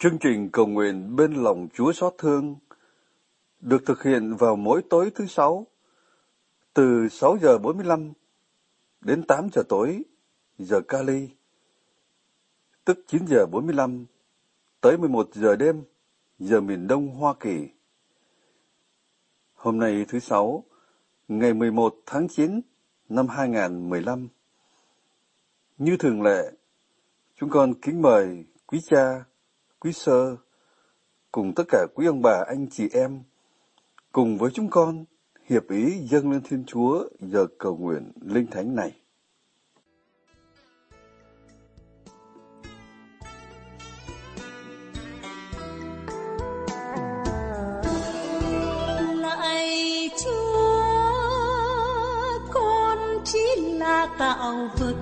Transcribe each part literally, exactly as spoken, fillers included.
Chương trình cầu nguyện bên lòng Chúa xót thương được thực hiện vào mỗi tối thứ Sáu từ sáu giờ bốn mươi lăm đến tám giờ tối giờ Cali, tức chín giờ bốn mươi lăm tới mười một giờ đêm giờ miền Đông Hoa Kỳ. Hôm nay thứ Sáu, ngày mười một tháng chín năm hai nghìn không trăm mười lăm. Như thường lệ, chúng con kính mời quý cha, quý sơ cùng tất cả quý ông bà, anh chị em cùng với chúng con hiệp ý dâng lên Thiên Chúa giờ cầu nguyện linh thánh này. Lạy Chúa, con chỉ là tạo vật,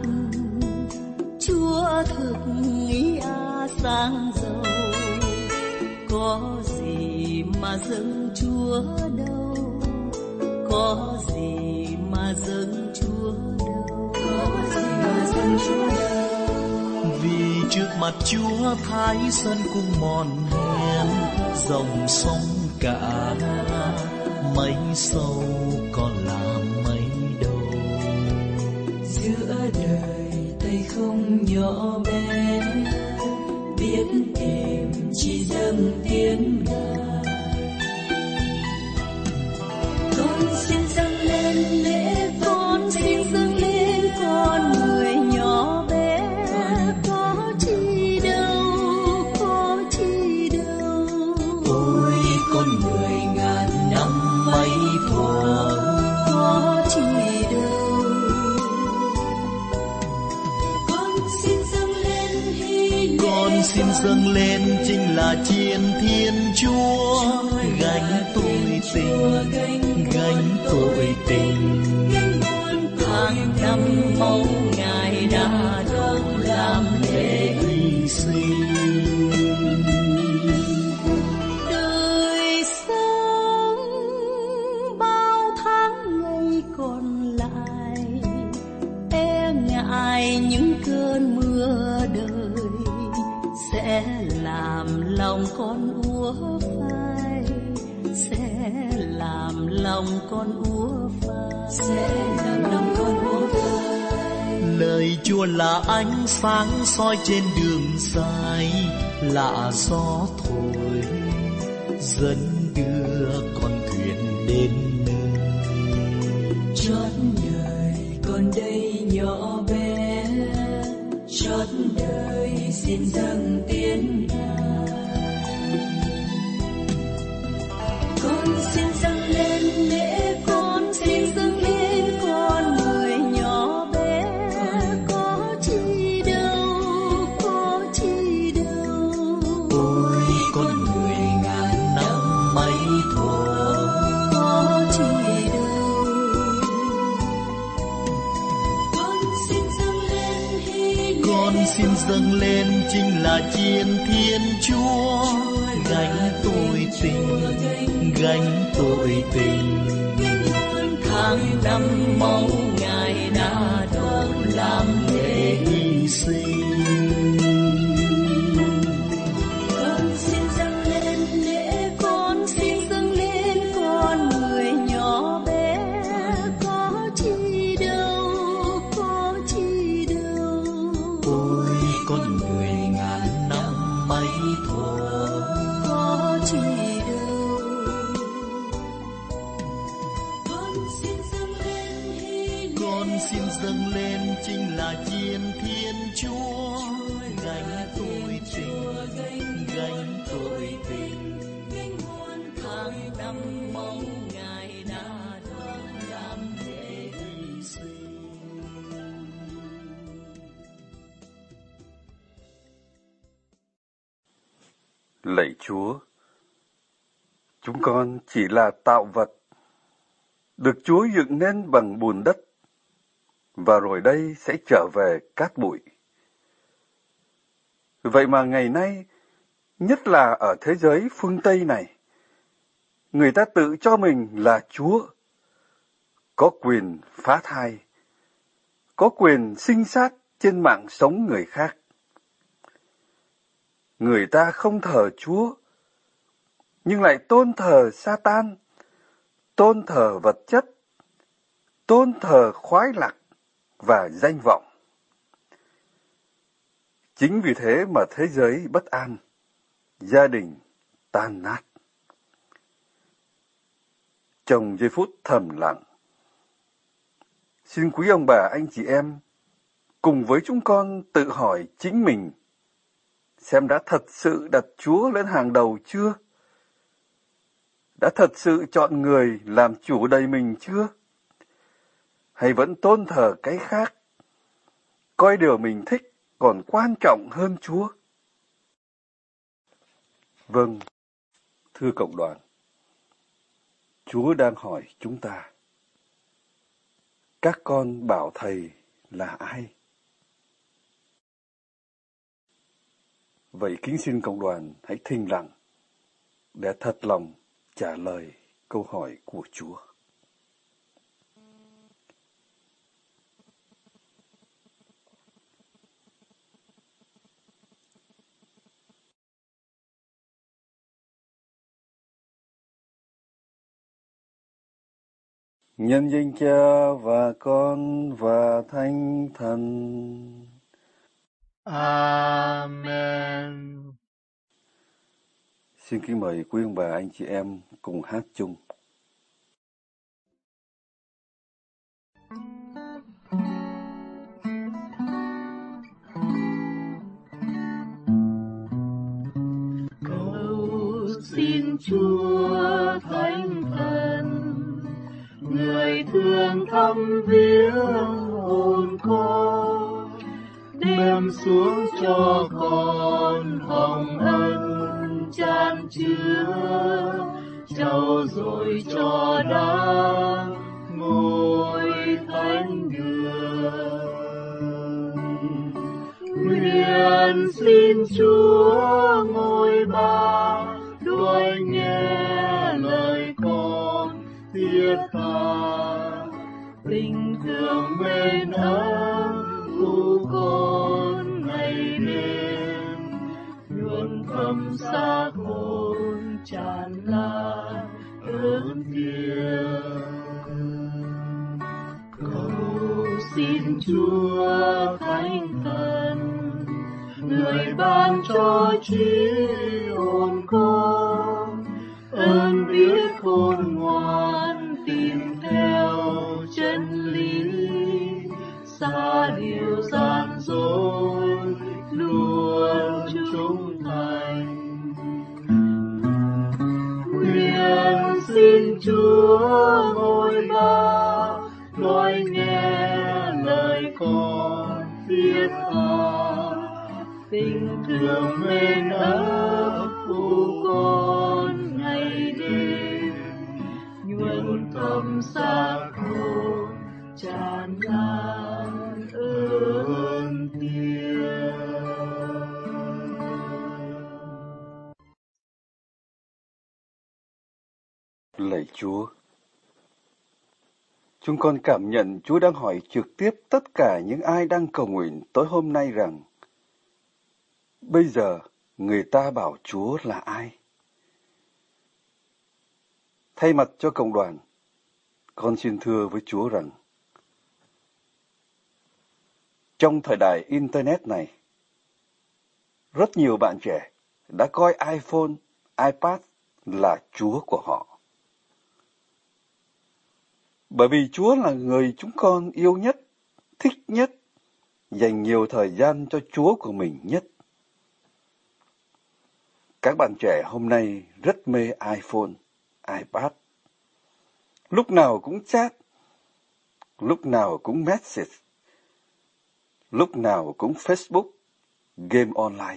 Chúa thực ý a sáng giàu, có gì mà dâng Chúa đâu, có gì mà dâng Chúa đâu, có gì mà dâng Chúa đâu. Vì trước mặt Chúa thái sơn cũng mòn men, dòng sông cả mấy sâu còn là mấy đâu. Giữa đời tay không nhỏ bé, biết tìm chỉ dâng tiếng Ngài. Con xin dâng lên lễ, con xin dâng lên con người nhỏ bé, có chi đâu, có chi đâu. Ôi con người ngàn năm mấy thuở, có chi đâu. Con xin dâng lên hy lễ, con xin dâng lên chính là chiến Thiên Chúa, gánh tội tình, gánh tội tình. Tháng năm máu Ngài đã đổ làm lễ hy sinh. đời sống bao tháng ngày còn lại, e ngại những cơn mưa đời sẽ làm lòng con úa phai, sẽ làm lòng con úa phai, sẽ làm lòng con úa phai. Lời Chúa là ánh sáng soi trên đường dài, là gió thổi dẫn đưa con thuyền đến nơi. Chót đời con đây nhỏ bé, chót đời xin dâng tiếng Ngài. Con xin dâng lên lễ, con xin dâng lên con người nhỏ bé, có chi đâu, có chi đâu. Ôi con người ngàn năm mấy thuở, có chi đâu. Con xin dâng lên hy lễ, con xin dâng lên chính là chiến Thiên Chúa, gánh tội tình, gánh tội tình. tháng năm máu Ngài đã đổ làm lễ hy sinh. Con xin dâng lên lễ, con xin dâng lên con người nhỏ bé, có chi đâu, có chi đâu. Ôi con người ngàn năm mấy thuở, có chi đâu. Con xin dâng lên hy lễ, con xin dâng lên chính là chiến Thiên Chúa, gánh tội tình, gánh tội tình. tháng năm máu Ngài đã đổ làm lễ hy sinh. Lạy Chúa, chúng con chỉ là tạo vật, được Chúa dựng nên bằng bùn đất, và rồi đây sẽ trở về cát bụi. Vậy mà ngày nay, nhất là ở thế giới phương Tây này, người ta tự cho mình là Chúa, có quyền phá thai, có quyền sinh sát trên mạng sống người khác. người ta không thờ Chúa, nhưng lại tôn thờ Sa-tan, tôn thờ vật chất, tôn thờ khoái lạc và danh vọng. Chính vì thế mà thế giới bất an, gia đình tan nát. Trong giây phút thầm lặng, xin quý ông bà anh chị em cùng với chúng con tự hỏi chính mình xem đã thật sự đặt Chúa lên hàng đầu chưa? Đã thật sự chọn người làm chủ đời mình chưa? Hay vẫn tôn thờ cái khác, coi điều mình thích còn quan trọng hơn Chúa? Vâng, thưa cộng đoàn, Chúa đang hỏi chúng ta, các con bảo Thầy là ai? Vậy kính xin cộng đoàn hãy thinh lặng để thật lòng trả lời câu hỏi của Chúa. Nhân danh Cha và Con và Thánh Thần. Amen. Xin kính mời quý ông bà anh chị em cùng hát chung. Cầu xin Chúa Thánh Thần, người thương thăm viếng hồn con, đem xuống cho con hồng ân chan chứa, trao dồi cho đáng ngôi thánh đường. Nguyện xin Chúa ngôi Ba đôi nghe lời con thiết tha, tình thương bên ơn của con ngày đêm, nhuần thâm xác hồn tràn lan ơn thiêng. Cầu xin Chúa Thánh Thần, người ban cho trí hồn con, ơn biết khôn ngoan tìm theo chân lý, xa điều gian dối luôn trung thành. Nguyện xin Chúa ngôi Ba nói nghe lời con thiết tha, tình thương mến ấm của con ngày đêm, nhuần thâm xác hồn tràn lan ơn thiêng. Lạy Chúa, chúng con cảm nhận Chúa đang hỏi trực tiếp tất cả những ai đang cầu nguyện tối hôm nay rằng, bây giờ người ta bảo Chúa là ai? Thay mặt cho cộng đoàn, con xin thưa với Chúa rằng, trong thời đại Internet này, rất nhiều bạn trẻ đã coi iPhone, iPad là Chúa của họ. Bởi vì Chúa là người chúng con yêu nhất, thích nhất, dành nhiều thời gian cho Chúa của mình nhất. Các bạn trẻ hôm nay rất mê iPhone, iPad. Lúc nào cũng chat, lúc nào cũng message, lúc nào cũng Facebook, game online.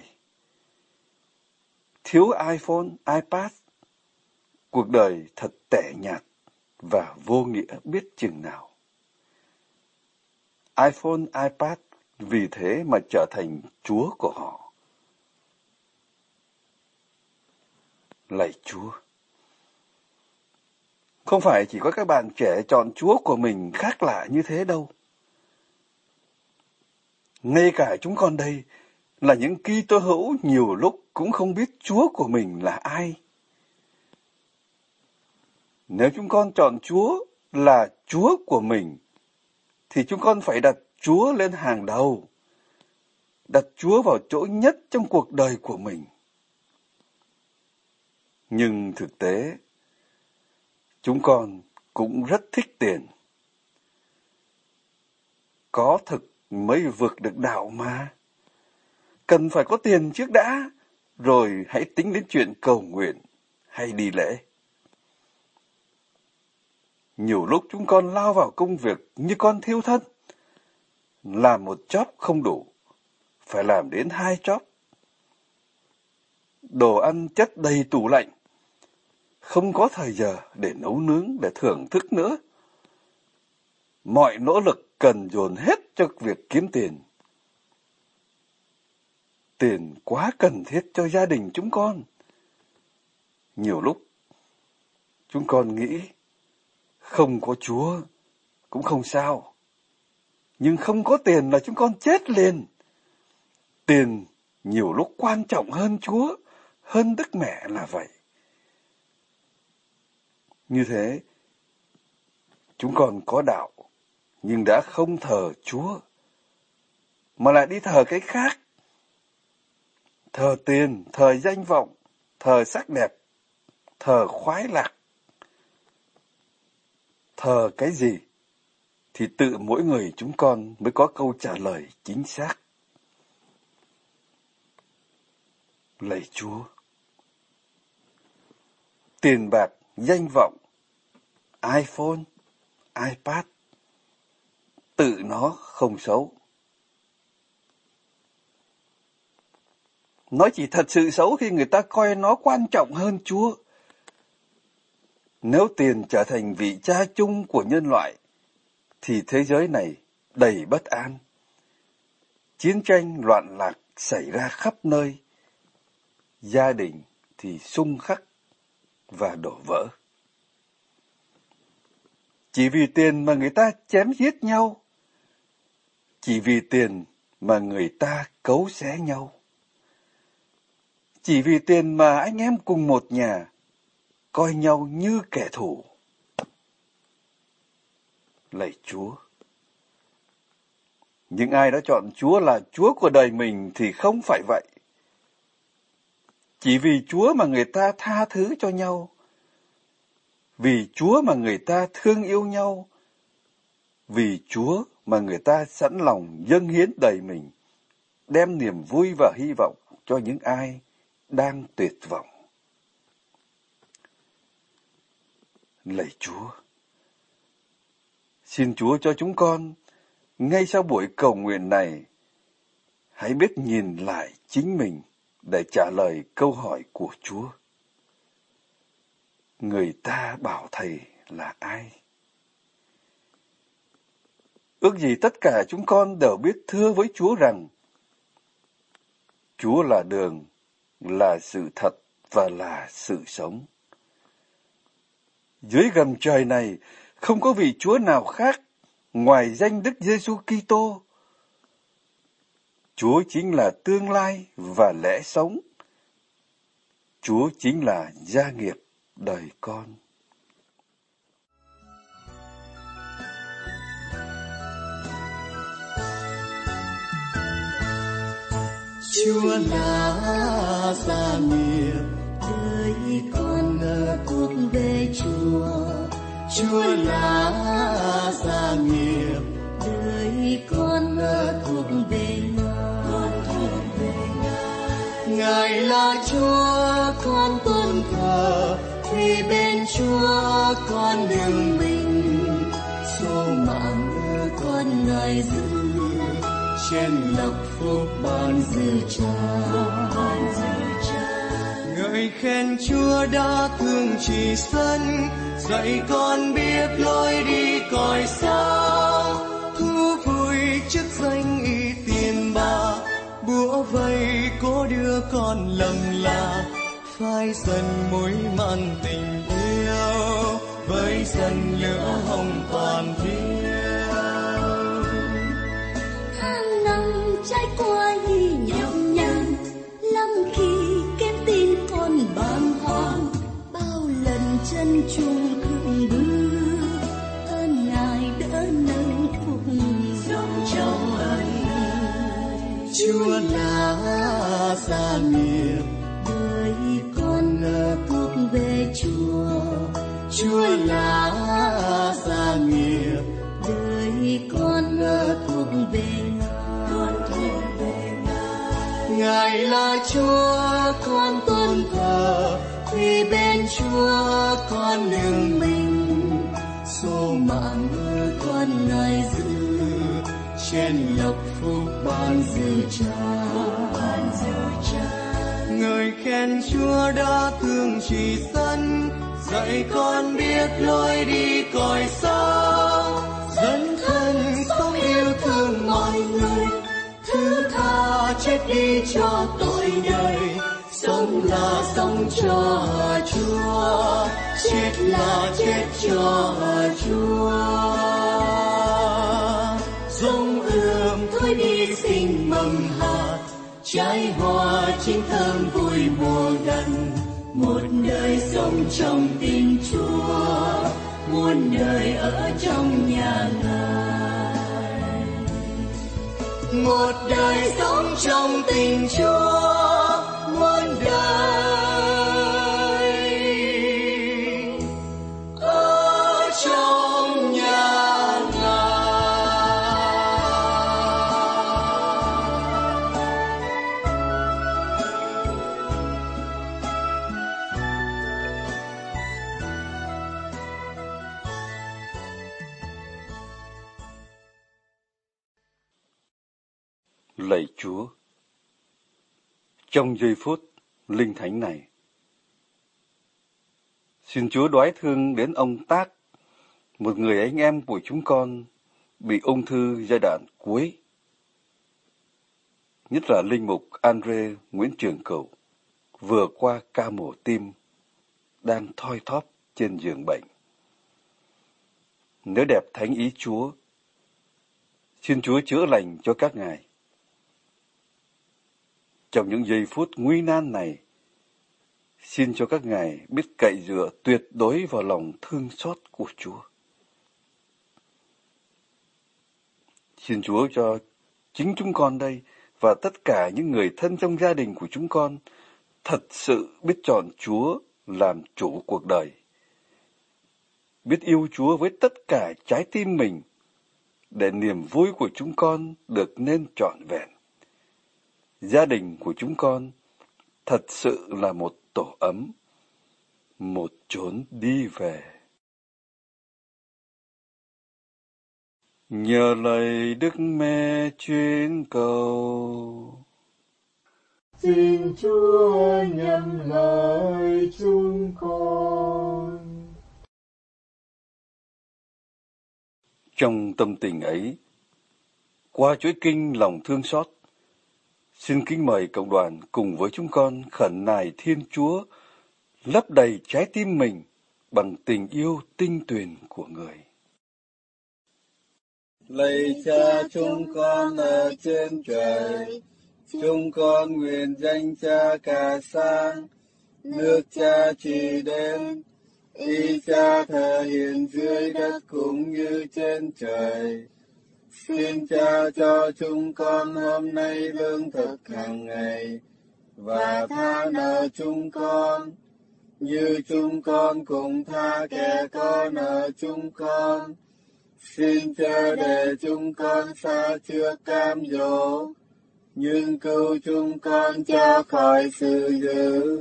Thiếu iPhone, iPad, cuộc đời thật tẻ nhạt và vô nghĩa biết chừng nào. iPhone, iPad vì thế mà trở thành Chúa của họ. Lạy Chúa, không phải chỉ có các bạn trẻ chọn Chúa của mình khác lạ như thế đâu. Ngay cả chúng con đây là những Kitô hữu nhiều lúc cũng không biết Chúa của mình là ai. Nếu chúng con chọn Chúa là Chúa của mình, thì chúng con phải đặt Chúa lên hàng đầu, đặt Chúa vào chỗ nhất trong cuộc đời của mình. Nhưng thực tế, chúng con cũng rất thích tiền. Có thực mới vượt được đạo mà. Cần phải có tiền trước đã, rồi hãy tính đến chuyện cầu nguyện hay đi lễ. Nhiều lúc chúng con lao vào công việc như con thiêu thân. Làm một job không đủ, phải làm đến hai job. Đồ ăn chất đầy tủ lạnh, không có thời giờ để nấu nướng, để thưởng thức nữa. Mọi nỗ lực cần dồn hết cho việc kiếm tiền. Tiền quá cần thiết cho gia đình chúng con. Nhiều lúc, chúng con nghĩ, không có Chúa cũng không sao. Nhưng không có tiền là chúng con chết liền. Tiền nhiều lúc quan trọng hơn Chúa, hơn Đức Mẹ là vậy. Như thế, chúng con có đạo, nhưng đã không thờ Chúa, mà lại đi thờ cái khác. Thờ tiền, thờ danh vọng, thờ sắc đẹp, thờ khoái lạc. Thờ cái gì thì tự mỗi người chúng con mới có câu trả lời chính xác. Lạy Chúa, tiền bạc, danh vọng, iPhone, iPad, tự nó không xấu. Nó chỉ thật sự xấu khi người ta coi nó quan trọng hơn Chúa. Nếu tiền trở thành vị cha chung của nhân loại, thì thế giới này đầy bất an. Chiến tranh loạn lạc xảy ra khắp nơi. Gia đình thì xung khắc và đổ vỡ. Chỉ vì tiền mà người ta chém giết nhau. Chỉ vì tiền mà người ta cấu xé nhau. Chỉ vì tiền mà anh em cùng một nhà coi nhau như kẻ thù. Lạy Chúa, những ai đã chọn Chúa là Chúa của đời mình thì không phải vậy. Chỉ vì Chúa mà người ta tha thứ cho nhau. Vì Chúa mà người ta thương yêu nhau. Vì Chúa mà người ta sẵn lòng dâng hiến đời mình, đem niềm vui và hy vọng cho những ai đang tuyệt vọng. Lạy Chúa, xin Chúa cho chúng con, ngay sau buổi cầu nguyện này, hãy biết nhìn lại chính mình để trả lời câu hỏi của Chúa. Người ta bảo Thầy là ai? Ước gì tất cả chúng con đều biết thưa với Chúa rằng Chúa là đường, là sự thật và là sự sống. Dưới gầm trời này không có vị Chúa nào khác ngoài danh Đức Giêsu Kitô. Chúa chính là tương lai và lẽ sống. Chúa chính là gia nghiệp đời con. Chúa là gia nghiệp, đời con thuộc về Chúa. Chúa là gia nghiệp, đời con thuộc về Ngài. Ngài là Chúa, Con tôn thờ vì bên Chúa con đừng mình. Số mạng con Ngài giữ, trên lộc phúc ban dư ban trà. dư trà. Ngợi khen Chúa đã thương chỉ sân, dạy con biết lối đi cõi xa. Thú vui chức danh y tiền bạc, bủa vây cố đưa con lầm lạc. Phai dần mối mặn tình yêu, với dần lửa hồng toàn thiên. Tháng năm trải qua nhì nhầm gia nghiệp, đời con thuộc về Chúa. Chúa là gia nghiệp, đời con thuộc về Ngài. Ngài là Chúa, con tôn thờ, vì bên Chúa con nương mình. Số mạng con Ngài giữ, trên lộc phúc ban dư cha. Người khen Chúa đã thương chỉ dân, dạy con biết lối đi cõi sao. Dấn thân sống yêu thương mọi người, thứ tha chết đi cho tội đời. Sống là sống cho Chúa, chết là chết cho Chúa. Giống ươm thôi đi sinh mầm hạt, trái hoa chín thơm vui mùa gần. Một đời sống trong tình Chúa, muôn đời ở trong nhà Ngài. Một đời sống trong tình Chúa, muôn đời ở trong nhà Ngài. Lạy Chúa, trong giây phút linh thánh này, xin Chúa đoái thương đến ông Tác, một người anh em của chúng con bị ung thư giai đoạn cuối, nhất là linh mục Andre Nguyễn Trường Cửu, vừa qua ca mổ tim, đang thoi thóp trên giường bệnh. Nếu đẹp thánh ý Chúa, xin Chúa chữa lành cho các ngài. Trong những giây phút nguy nan này, xin cho các ngài biết cậy dựa tuyệt đối vào lòng thương xót của Chúa. Xin Chúa cho chính chúng con đây và tất cả những người thân trong gia đình của chúng con thật sự biết chọn Chúa làm chủ cuộc đời, biết yêu Chúa với tất cả trái tim mình, để niềm vui của chúng con được nên trọn vẹn. Gia đình của chúng con thật sự là một tổ ấm, một chốn đi về. Nhờ lời Đức Mẹ chuyên cầu, xin Chúa nhậm lời chúng con. Trong tâm tình ấy, qua chuỗi kinh lòng thương xót, xin kính mời cộng đoàn cùng với chúng con khẩn nài Thiên Chúa lấp đầy trái tim mình bằng tình yêu tinh tuyền của người. Lạy Cha chúng con ở trên trời, chúng con nguyện danh Cha cả sáng, nước Cha trị đến, ý Cha thể hiện dưới đất cũng như trên trời. Xin Cha cho chúng con hôm nay lương thực hàng ngày, và tha nợ chúng con, như chúng con cũng tha kẻ có nợ chúng con. Xin chớ để chúng con xa trước cám dỗ, nhưng cứu chúng con cho khỏi sự dữ.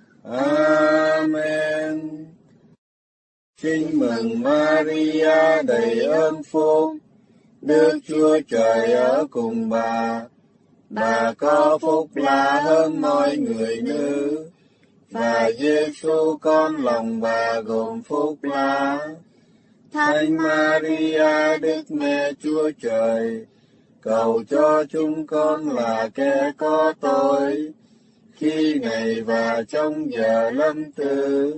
Amen. Xin mừng Maria đầy ơn phúc, Đức Chúa Trời ở cùng bà. Bà có phúc lạ hơn mọi người nữ, và Giêsu con lòng bà gồm phúc lạ. Thánh Maria Đức Mẹ Chúa Trời, cầu cho chúng con là kẻ có tội, khi này và trong giờ lâm tử.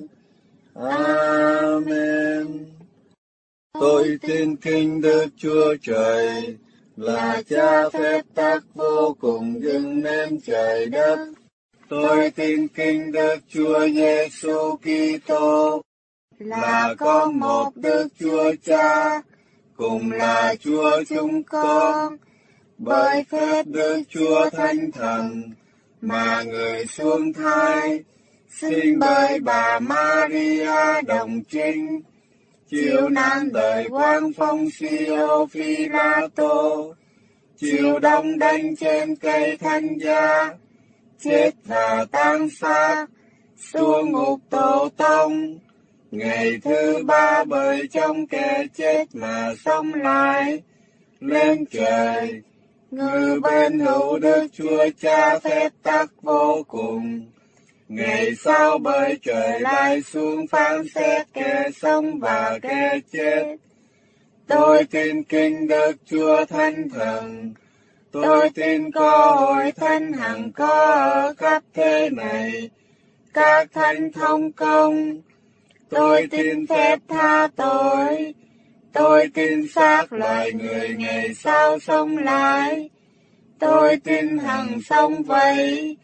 Amen. Tôi tin kính Đức Chúa Trời, là Cha phép tắc vô cùng dựng nên trời đất. Tôi tin kính Đức Chúa Giêsu Kitô, là con một Đức Chúa Cha, cùng là Chúa chúng con, bởi phép Đức Chúa Thánh Thần, mà người xuống thai, sinh bởi bà Maria đồng trinh, chịu nan đời quan phong Siêu Phi La Tô, chịu đóng đinh trên cây thánh giá, chết và táng xác, xuống ngục Tổ Tông. Ngày thứ ba bởi trong kẻ chết mà sống lại, lên trời, ngự bên hữu Đức Chúa Cha phép tắc vô cùng. Ngày sau bởi trời lại xuống phán xét kẻ sống và kẻ chết. Tôi tin kinh Đức Chúa Thánh Thần, tôi tin có hội thánh hằng có ở khắp thế này, các thánh thông công. Tôi tin phép tha tội, tôi tin xác loài người ngày sau sống lại, tôi tin hằng sống vậy.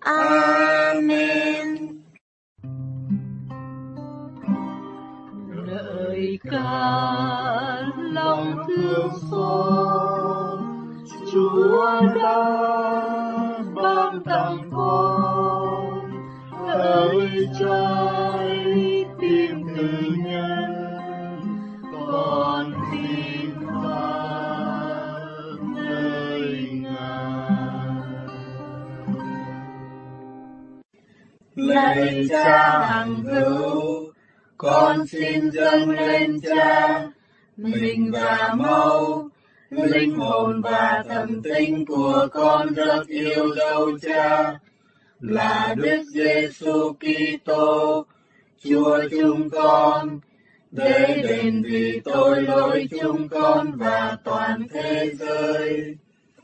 Amen. Lời ca lòng thương xót, Chúa đã ban tặng con ơi trái tim tự nhân, con tin vào nơi Ngài. Lạy Cha hằng hữu, con xin dâng lên Cha mình và máu, linh hồn và thần tinh của con rất yêu dấu Cha, là Đức Giêsu Kitô, Chúa chúng con, để đền vì tội lỗi chúng con và toàn thế giới.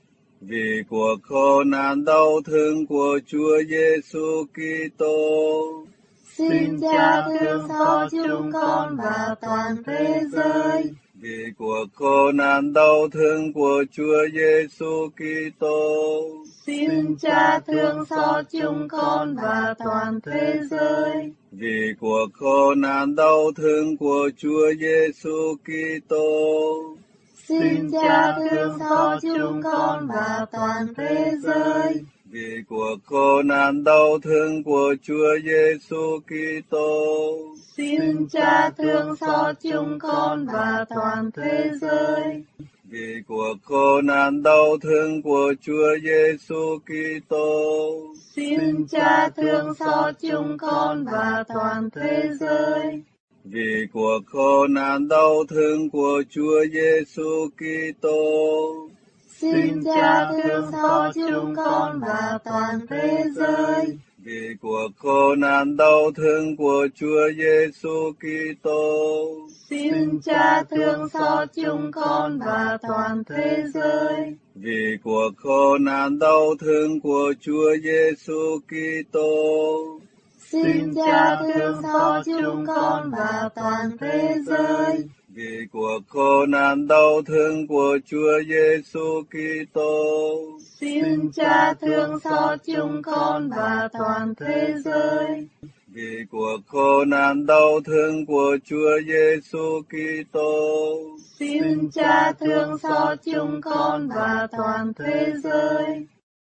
Vì cuộc khổ nạn đau thương của Chúa Giêsu Kitô, xin Cha thương xót chúng con và toàn thế giới. Vì cuộc khổ nạn đau thương của Chúa Giêsu Kitô, xin Cha thương xót chúng con và toàn thế giới. Vì cuộc khổ nạn đau thương của Chúa Giêsu Kitô, xin Cha thương xót chúng con và toàn thế giới. Vì cuộc khổ nạn đau thương của Chúa Giêsu Kitô, xin Cha thương xót chúng con và toàn thế giới. Vì cuộc khổ nạn đau thương của Chúa Giêsu Kitô, xin Cha thương xót chúng con và toàn thế giới. Vì cuộc khổ nạn đau thương của Chúa Giêsu Kitô, xin Cha thương xót chúng con và toàn thế giới. Vì cuộc khổ nạn đau thương của Chúa Giêsu Kitô, xin Cha thương xót chúng con và toàn thế giới. Vì cuộc khổ nạn đau thương của Chúa Giêsu Kitô, xin Cha thương xót chúng con và toàn thế giới. Vì cuộc khổ nạn đau thương của Chúa Giêsu Kitô, xin Cha thương xót chúng con và toàn thế giới. Vì cuộc khổ nạn đau thương của Chúa Giêsu Kitô, xin Cha thương xót chúng con và toàn thế giới.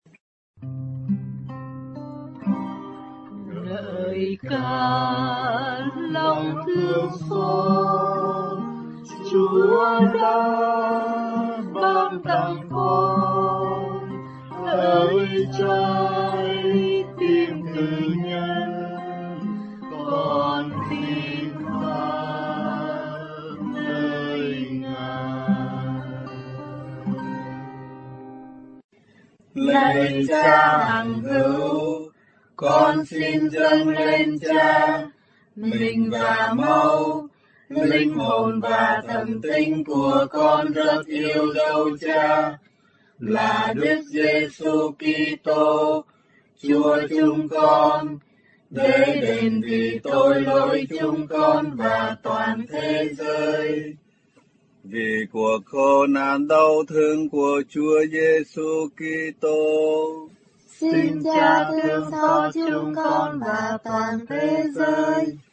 Lời ca lòng thương xót, Chúa đã ban tặng con ơi trái tim tự nhân, con tin vào nơi Ngài. Lạy Cha hằng hữu, con xin dâng lên Cha mình và máu, linh hồn và thần tinh của con rất yêu dấu Cha, là Đức Giêsu Kitô, Chúa chúng con, để đền vì tội lỗi chúng con và toàn thế giới. Vì cuộc khổ nạn đau thương của Chúa Giêsu Kitô, xin Cha thương xót chúng con và toàn thế giới.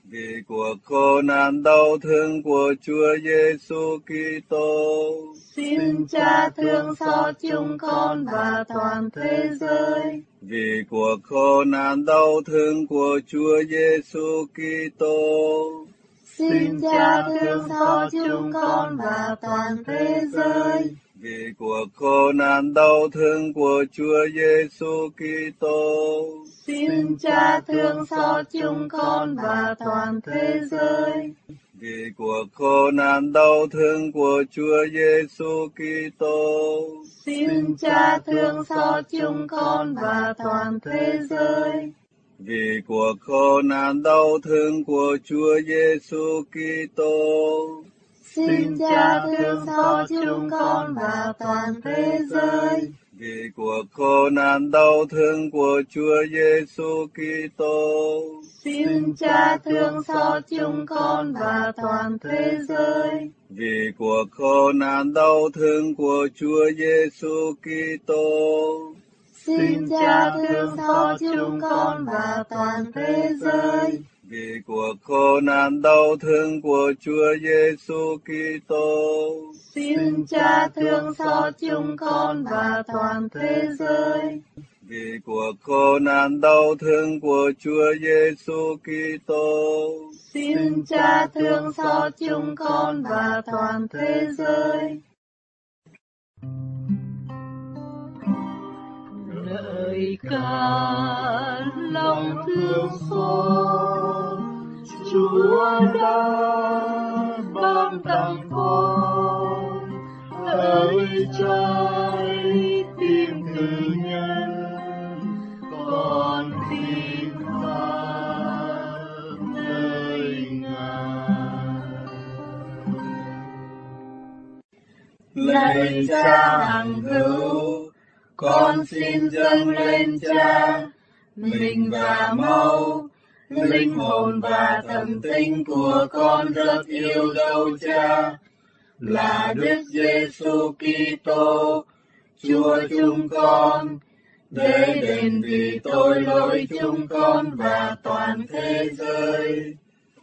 vì cuộc khổ nạn đau thương của Chúa Giêsu Kitô. Xin Cha thương xót chúng con và toàn thế giới. Vì cuộc khổ nạn đau thương của Chúa Giêsu Kitô. Xin Cha thương xót chúng con và toàn thế giới. Vì cuộc khổ nạn đau thương của Chúa Giêsu Kitô. Xin Cha thương xót chúng con và toàn thế giới. Vì cuộc khổ nạn đau thương của Chúa Giêsu Kitô. Xin Cha thương xót chúng con và toàn thế giới. Vì cuộc khổ nạn đau thương của Chúa Giêsu Kitô. Xin Cha thương xót chúng con và toàn thế giới. Vì cuộc khổ nạn đau thương của Chúa Giêsu Kitô. Xin Cha thương xót chúng con và toàn thế giới. Vì cuộc khổ nạn đau thương của Chúa Giêsu Kitô. Xin Cha thương xót chúng con và toàn thế giới. Vì cuộc khổ nạn đau thương của Chúa Giêsu Kitô. Xin Cha thương xót chúng con và toàn thế giới. Vì cuộc khổ nạn đau thương của Chúa Giêsu Kitô. Xin Cha thương xót chúng con và toàn thế giới. Lời ca lòng thương xót, Chúa đã ban tặng con ơi trái tim tự nhân, con tin mang nơi Ngài. Lạy Cha hằng hữu, con xin dâng lên Cha mình và máu, linh hồn và thần tinh của con rất yêu dấu Cha, là Đức Giêsu Kitô, Chúa chúng con, để đền vì tội lỗi chúng con và toàn thế giới.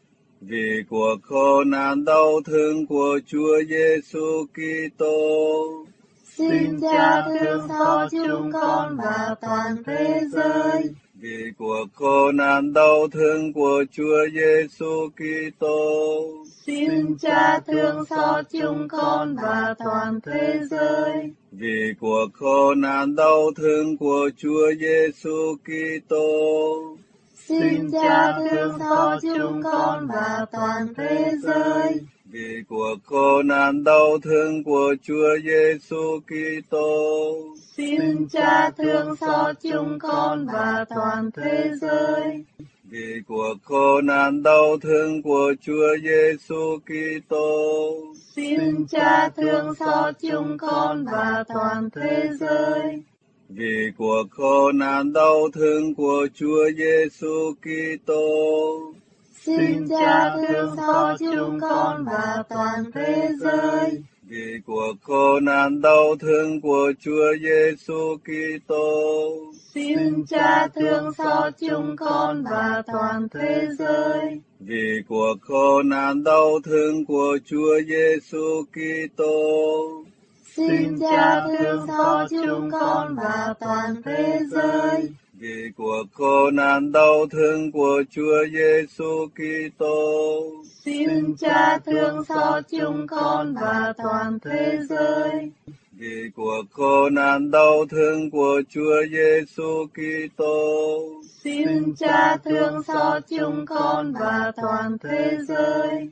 Vì cuộc khổ nạn đau thương của Chúa Giêsu Kitô. Xin Cha thương xót chúng con và toàn thế giới. Vì cuộc khổ nạn đau thương của Chúa Giêsu Kitô. Xin Cha thương xót chúng con và toàn thế giới. Vì cuộc khổ nạn đau thương của Chúa Giêsu Kitô. Xin Cha thương xót chúng con và toàn thế giới. Vì cuộc khổ nạn đau thương của Chúa Giêsu Kitô. Xin Cha thương xót chúng con và toàn thế giới. Vì cuộc khổ nạn đau thương của Chúa Giêsu Kitô. Xin Cha thương xót chúng con và toàn thế giới. Vì cuộc khổ nạn đau thương của Chúa Giêsu Kitô. Xin Cha thương xót chúng con và toàn thế giới. Vì cuộc khổ nạn đau thương của Chúa Giêsu Kitô. Xin Cha thương xót chúng con và toàn thế giới. Vì cuộc khổ nạn đau thương của Chúa Giêsu Kitô. Xin Cha thương xót chúng con và toàn thế giới. Vì cuộc khổ nạn đau thương của Chúa Giêsu Kitô. Xin Cha thương xót chúng con và toàn thế giới. Vì cuộc khổ nạn đau thương của Chúa Giêsu Kitô. Xin Cha thương xót chúng con và toàn thế giới.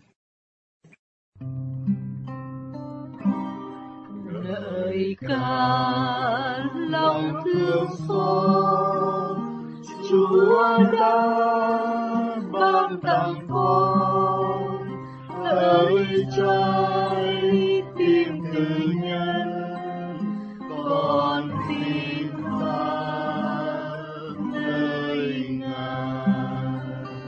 Lời ca lòng thương xót, Chúa đã ban tặng con ơi trái tim tự nhân, con tin mang nơi Ngài.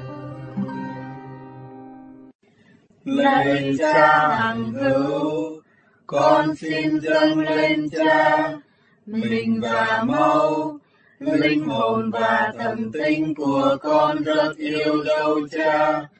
Lạy Cha hằng hữu, con xin dâng lên Cha mình và máu, linh hồn và thần tinh của con rất yêu dấu Cha,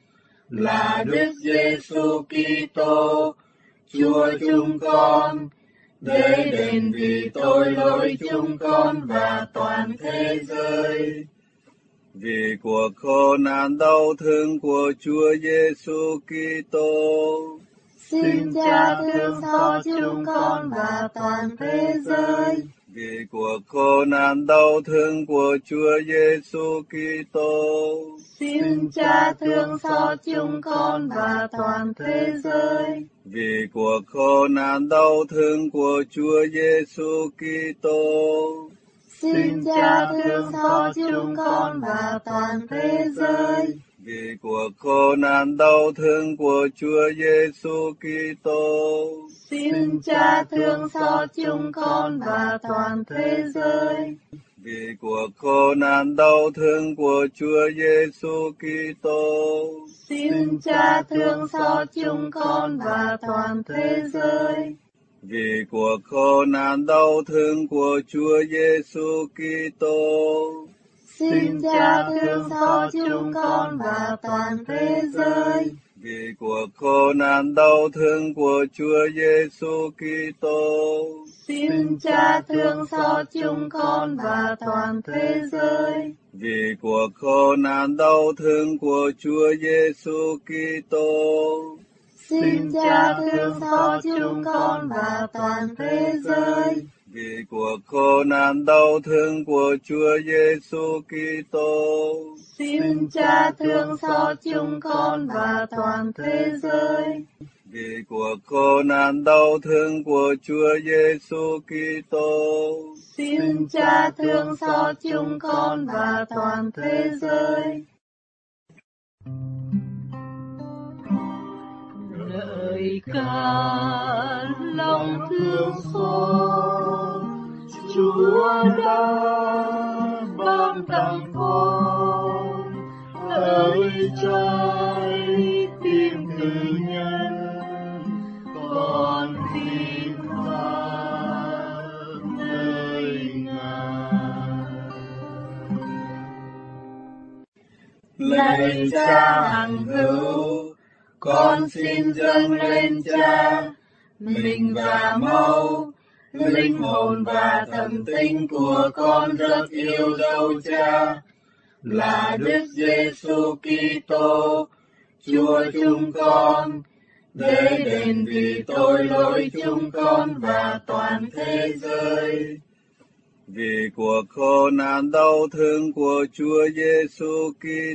là Đức Giêsu Kitô, Chúa chúng con, để đền vì tội lỗi chúng con và toàn thế giới. Vì cuộc khổ nạn đau thương của Chúa Giêsu Kitô, xin Cha thương xót chúng con và toàn thế giới. Vì cuộc khổ nạn đau thương của Chúa Giêsu Kitô, xin Cha thương xót chúng con và toàn thế giới. Vì cuộc khổ nạn đau thương của Chúa Giêsu Kitô, xin Cha thương xót chúng con và toàn thế giới. Vì cuộc khổ nạn đau thương của Chúa Giêsu Kitô, xin Cha thương xót chúng con và toàn thế giới. Vì cuộc khổ nạn đau thương của Chúa Giêsu Kitô, xin Cha thương xót chúng con và toàn thế giới. Vì cuộc khổ nạn đau thương của Chúa Giêsu Kitô, xin Cha thương xót chúng con và toàn thế giới. Vì cuộc khổ nạn đau thương của Chúa Giêsu Kitô, xin Cha thương xót chúng con và toàn thế giới. Vì cuộc khổ nạn đau thương của Chúa Giêsu Kitô, xin Cha thương xót chúng con và toàn thế giới. Vì cuộc khổ nạn đau thương của Chúa Giêsu Kitô, xin Cha thương xót chúng con và toàn thế giới. Vì cuộc khổ nạn đau thương của Chúa Giêsu Kitô, xin Cha thương xót chúng con và toàn thế giới. Lời ca lòng thương xót, Chúa đã ban tặng con lời trái tim tự nhân, con tin vào lời Ngài. Lạy Cha hằng hữu, con xin dâng lên Cha mình và máu, linh hồn và thần tinh của con rất yêu dấu Cha, là Đức Giêsu Kitô, Chúa chúng con, để đền vì tội lỗi chúng con và toàn thế giới. Vì cuộc khổ nạn đau thương của Chúa Giêsu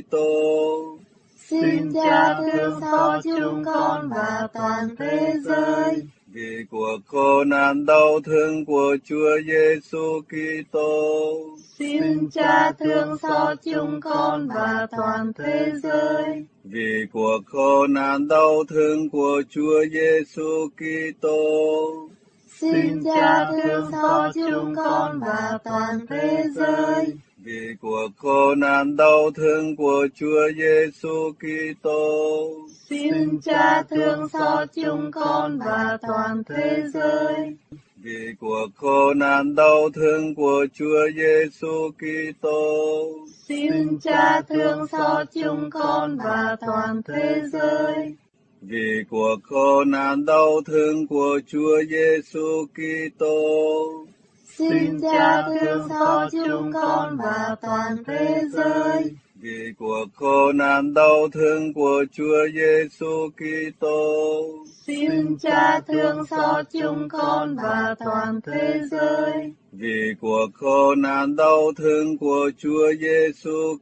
Kitô, xin Cha thương xót chúng con và toàn thế giới. Vì cuộc khổ nạn đau thương của Chúa Giêsu Kitô, xin Cha thương xót chúng con và toàn thế giới. Vì cuộc khổ nạn đau thương của Chúa Giêsu Kitô, xin Cha thương xót chúng con và toàn thế giới. Vì cuộc khổ nạn đau thương của Chúa Giêsu Kitô, xin Cha thương xót chúng con và toàn thế giới. Vì cuộc khổ nạn đau thương của Chúa Giêsu Kitô, xin Cha thương xót chúng con và toàn thế giới. Vì cuộc khổ nạn đau thương của Chúa Giêsu Kitô, xin Cha thương xót chúng con và toàn thế giới. Vì cuộc khổ nạn đau thương của Chúa Giêsu Kitô, xin Cha thương xót chúng con và toàn thế giới. Vì cuộc khổ nạn đau thương của Chúa Giêsu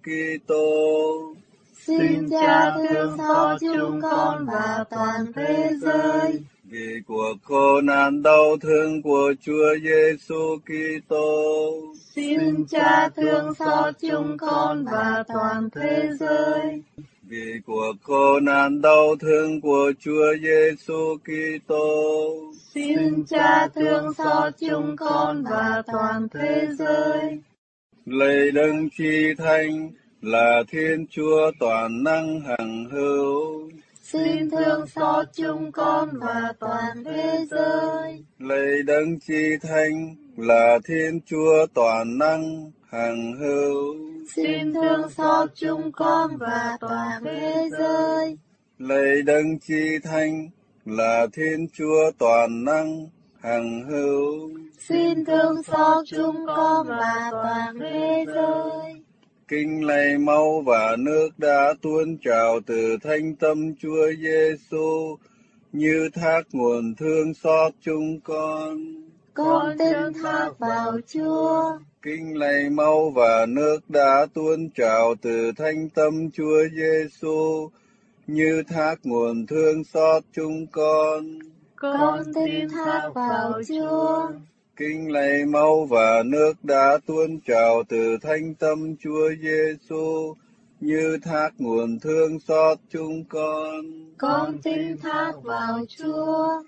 Kitô, xin Cha thương xót chúng con và toàn thế giới. Vì cuộc khổ nạn đau thương của Chúa Giêsu Kitô, xin Cha thương xót chúng con và toàn thế giới. Vì cuộc khổ nạn đau thương của Chúa Giêsu Kitô, xin Cha thương xót chúng con và toàn thế giới. Lạy Đấng Chí Thánh, là Thiên Chúa toàn năng hằng hữu, xin thương xót chúng con và toàn thế giới. Lạy Đấng Chí Thánh, là Thiên Chúa toàn năng hằng hữu, xin thương xót chúng con và toàn thế giới. Lạy Đấng Chi Thánh, là Thiên Chúa toàn năng, hằng hữu. Xin thương xót chúng con và toàn thế giới. Kinh lạy máu và nước đã tuôn trào từ thánh tâm Chúa Giêsu, như thác nguồn thương xót chúng con. Con tin thác vào Chúa. Kinh lạy máu và nước đã tuôn trào từ thánh tâm Chúa Giêsu, như thác nguồn thương xót chúng con. Con tin thác vào Chúa. Kinh lạy máu và nước đã tuôn trào từ thánh tâm Chúa Giêsu, như thác nguồn thương xót chúng con. Con tin thác vào Chúa.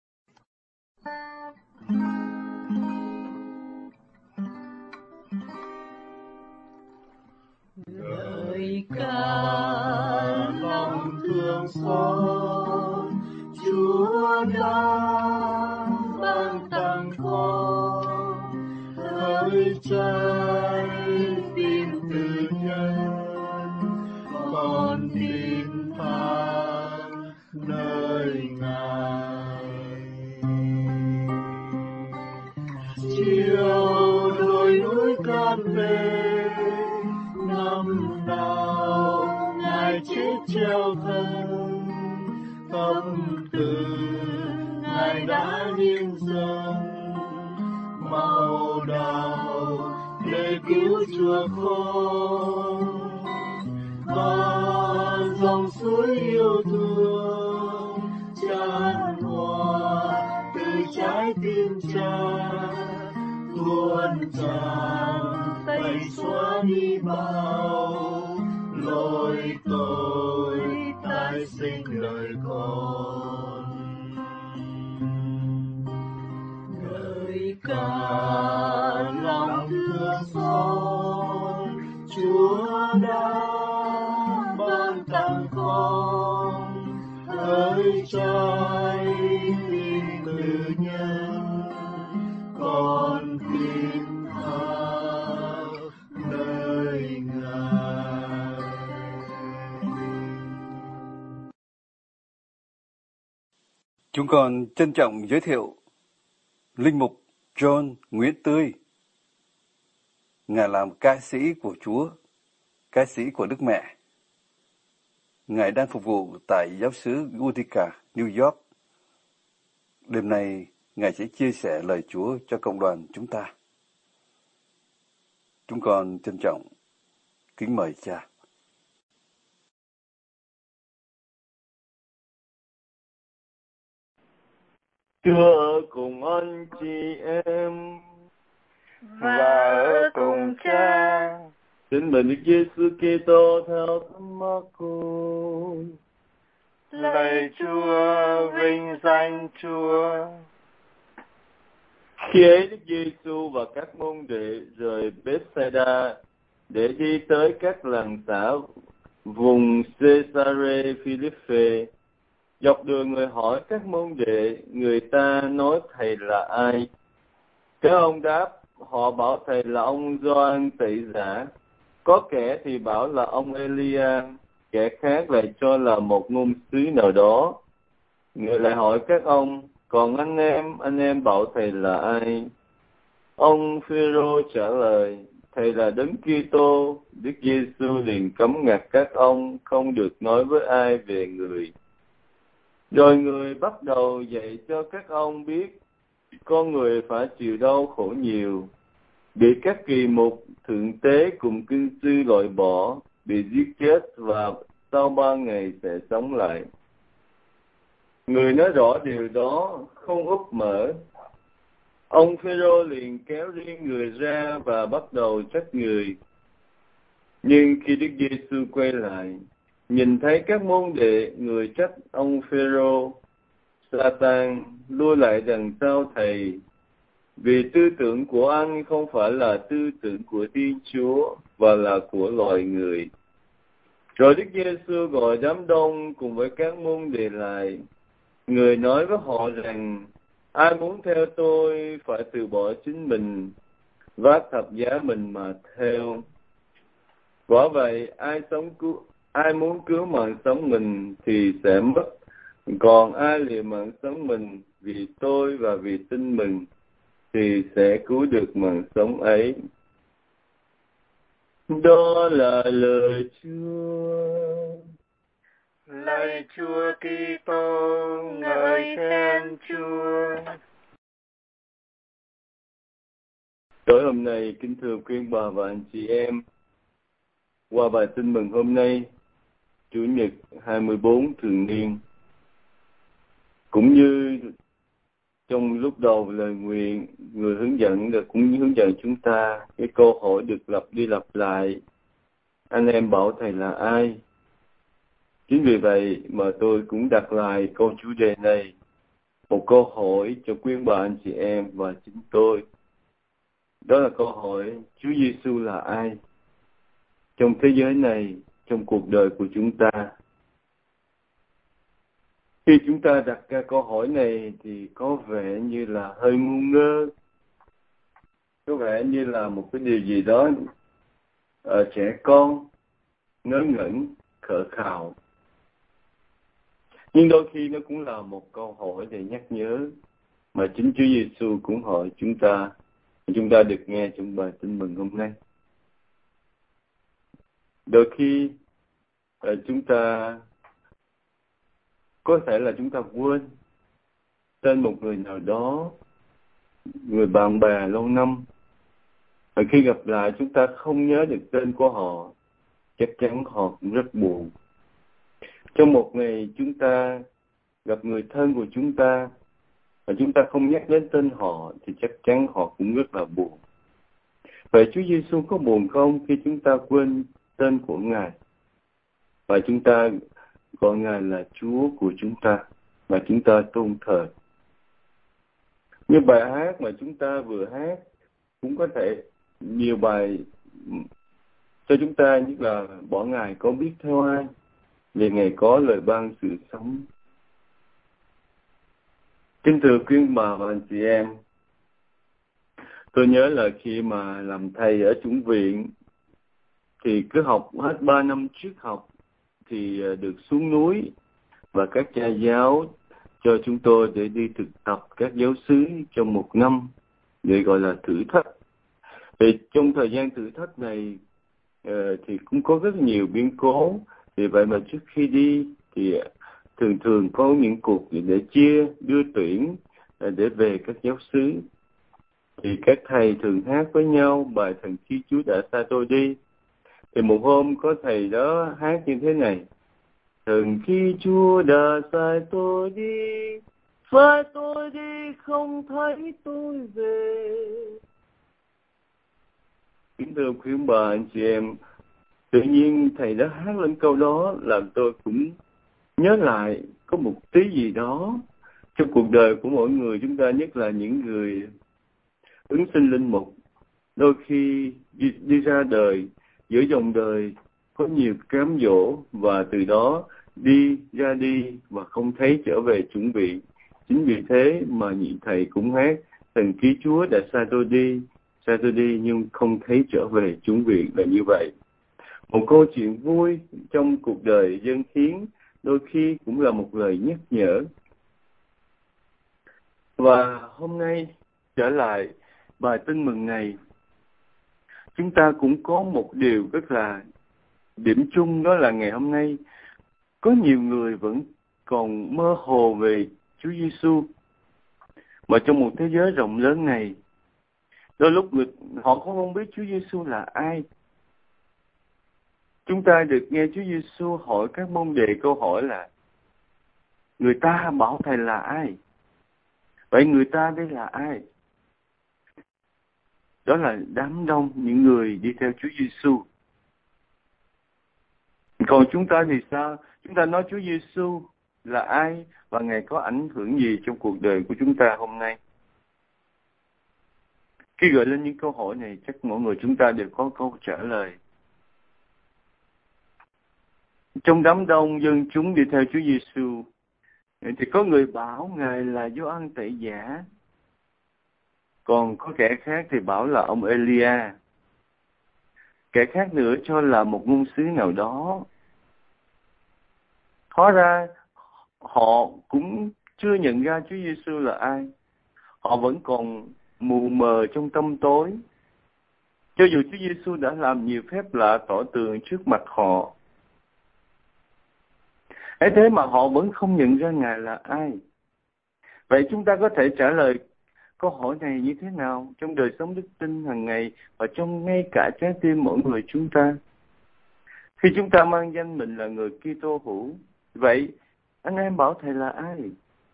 Ngợi ca lòng thương xót, Chúa đã ban tặng con hỡi trái tim từ nhân. Con tin thác nơi Ngài. Chiều đồi núi Carmel, năm nào Ngài chết treo thân, tâm từ Ngài đã nghiêng dâng màu đào để cứu chuộc con. Và dòng suối yêu thương tràn hòa từ trái tim Cha, tuôn tràn tẩy xóa đi bao lỗi tội tái sinh đời con. Ngợi ca lòng thương xót, Chúa đã ban tặng con hỡi trái tim từ nhân. Con tin thác nơi Ngài. Chúng con trân trọng giới thiệu Linh mục John Nguyễn Tươi. Ngài làm ca sĩ của Chúa, ca sĩ của Đức Mẹ. Ngài đang phục vụ tại giáo xứ Utica, New York. Đêm nay, Ngài sẽ chia sẻ lời Chúa cho cộng đoàn chúng ta. Chúng con trân trọng kính mời Cha. Chúa ở cùng anh chị em và ở cùng Cha. Tin mừng Đức Giêsu Kitô theo Thánh Marco. Lạy Chúa, vinh danh Chúa. Khi ấy Đức Giêsu và các môn đệ rời Bethsaida để đi tới các làng xã vùng Caesarea Philippe. Dọc đường người hỏi các môn đệ, người ta nói thầy là ai? Các ông đáp, họ bảo thầy là ông Gioan Tẩy Giả, có kẻ thì bảo là ông Elia, kẻ khác lại cho là một ngôn sứ nào đó. Người lại hỏi các ông, còn anh em, anh em bảo thầy là ai? Ông Phêrô trả lời, thầy là Đấng Kitô. Đức Giêsu liền cấm ngặt các ông không được nói với ai về người. Rồi người bắt đầu dạy cho các ông biết con người phải chịu đau khổ nhiều, bị các kỳ mục thượng tế cùng kinh sư loại bỏ, bị giết chết và sau ba ngày sẽ sống lại. Người nói rõ điều đó, không úp mở. Ông Phêrô liền kéo riêng người ra và bắt đầu trách người. Nhưng khi Đức Giêsu quay lại, nhìn thấy các môn đệ, người trách ông Phêrô, Sa-tan lui lại đằng sau thầy, vì tư tưởng của anh không phải là tư tưởng của Thiên Chúa và là của loài người. Rồi Đức Giêsu gọi đám đông cùng với các môn đệ lại. Người nói với họ rằng, ai muốn theo tôi phải từ bỏ chính mình, vác thập giá mình mà theo. Quả vậy, ai sống cứu, ai muốn cứu mạng sống mình thì sẽ mất, còn ai liều mạng sống mình vì tôi và vì tin mừng thì sẽ cứu được mạng sống ấy. Đó là lời Chúa. Lạy Chúa Kitô, ngợi khen Chúa. Tối hôm nay, kính thưa quý bà và anh chị em, qua bài tin mừng hôm nay, Chủ nhật hai mươi bốn thường niên, cũng như trong lúc đầu lời nguyện, người hướng dẫn được cũng như hướng dẫn chúng ta cái câu hỏi được lặp đi lặp lại: anh em bảo thầy là ai? Chính vì vậy mà tôi cũng đặt lại câu chủ đề này, một câu hỏi cho quý bà anh chị em và chính tôi. Đó là câu hỏi: Chúa Giêsu là ai trong thế giới này, trong cuộc đời của chúng ta? Khi chúng ta đặt ra câu hỏi này thì có vẻ như là hơi ngu ngơ, có vẻ như là một cái điều gì đó ở trẻ con, ngớ ngẩn, khờ khạo. Nhưng đôi khi nó cũng là một câu hỏi để nhắc nhớ mà chính Chúa Giêsu cũng hỏi chúng ta, chúng ta được nghe trong bài tin mừng hôm nay. Đôi khi chúng ta có thể là chúng ta quên tên một người nào đó, người bạn bè lâu năm, và khi gặp lại chúng ta không nhớ được tên của họ, chắc chắn họ cũng rất buồn. Trong một ngày chúng ta gặp người thân của chúng ta và chúng ta không nhắc đến tên họ thì chắc chắn họ cũng rất là buồn. Vậy Chúa Giêsu có buồn không khi chúng ta quên tên của Ngài và chúng ta gọi Ngài là Chúa của chúng ta và chúng ta tôn thờ? Như bài hát mà chúng ta vừa hát, cũng có thể nhiều bài cho chúng ta, như là bỏ Ngài có biết theo ai, vì Ngài có lời ban sự sống. Kính thưa quý bà và anh chị em, tôi nhớ là khi mà làm thầy ở chủng viện thì cứ học hết ba năm triết học thì được xuống núi và các cha giáo cho chúng tôi để đi thực tập các giáo xứ trong một năm, để gọi là thử thách. Thì trong thời gian thử thách này uh, thì cũng có rất nhiều biến cố. Vì vậy mà trước khi đi thì thường thường có những cuộc để chia, đưa tuyển uh, để về các giáo xứ. Thì các thầy thường hát với nhau bài Thần Khi Chúa Đã Xa Tôi Đi. Thì một hôm có thầy đó hát như thế này: Thần khi Chúa đã sai tôi đi, sai tôi đi không thấy tôi về. Kính thưa quý bà anh chị em, tự nhiên thầy đã hát lên câu đó làm tôi cũng nhớ lại có một tí gì đó trong cuộc đời của mỗi người chúng ta, nhất là những người ứng sinh linh mục. Đôi khi đi, đi ra đời, giữa dòng đời có nhiều cám dỗ và từ đó đi ra đi và không thấy trở về chuẩn bị. Chính vì thế mà nhị thầy cũng hát: Thần ký Chúa đã xa tôi đi, xa tôi đi nhưng không thấy trở về chuẩn bị, là như vậy. Một câu chuyện vui trong cuộc đời dân hiến đôi khi cũng là một lời nhắc nhở. Và hôm nay trở lại bài tin mừng này, chúng ta cũng có một điều rất là điểm chung, đó là ngày hôm nay có nhiều người vẫn còn mơ hồ về Chúa Giêsu. Mà trong một thế giới rộng lớn này, đôi lúc người, họ cũng không biết Chúa Giêsu là ai. Chúng ta được nghe Chúa Giêsu hỏi các môn đệ câu hỏi là: người ta bảo thầy là ai? Vậy người ta đây là ai? Đó là đám đông những người đi theo Chúa Giêsu. Còn chúng ta thì sao? Chúng ta nói Chúa Giêsu là ai và Ngài có ảnh hưởng gì trong cuộc đời của chúng ta hôm nay? Khi gợi lên những câu hỏi này, chắc mọi người chúng ta đều có câu trả lời. Trong đám đông dân chúng đi theo Chúa Giêsu thì có người bảo Ngài là Gioan Tẩy Giả, còn có kẻ khác thì bảo là ông Elia, kẻ khác nữa cho là một ngôn sứ nào đó. Hóa ra họ cũng chưa nhận ra Chúa Giêsu là ai. Họ vẫn còn mù mờ trong tâm tối. Cho dù Chúa Giêsu đã làm nhiều phép lạ tỏ tường trước mặt họ, ấy thế mà họ vẫn không nhận ra Ngài là ai. Vậy chúng ta có thể trả lời câu hỏi này như thế nào trong đời sống đức tin hàng ngày và trong ngay cả trái tim mỗi người chúng ta? Khi chúng ta mang danh mình là người Kitô hữu, vậy anh em bảo Thầy là ai?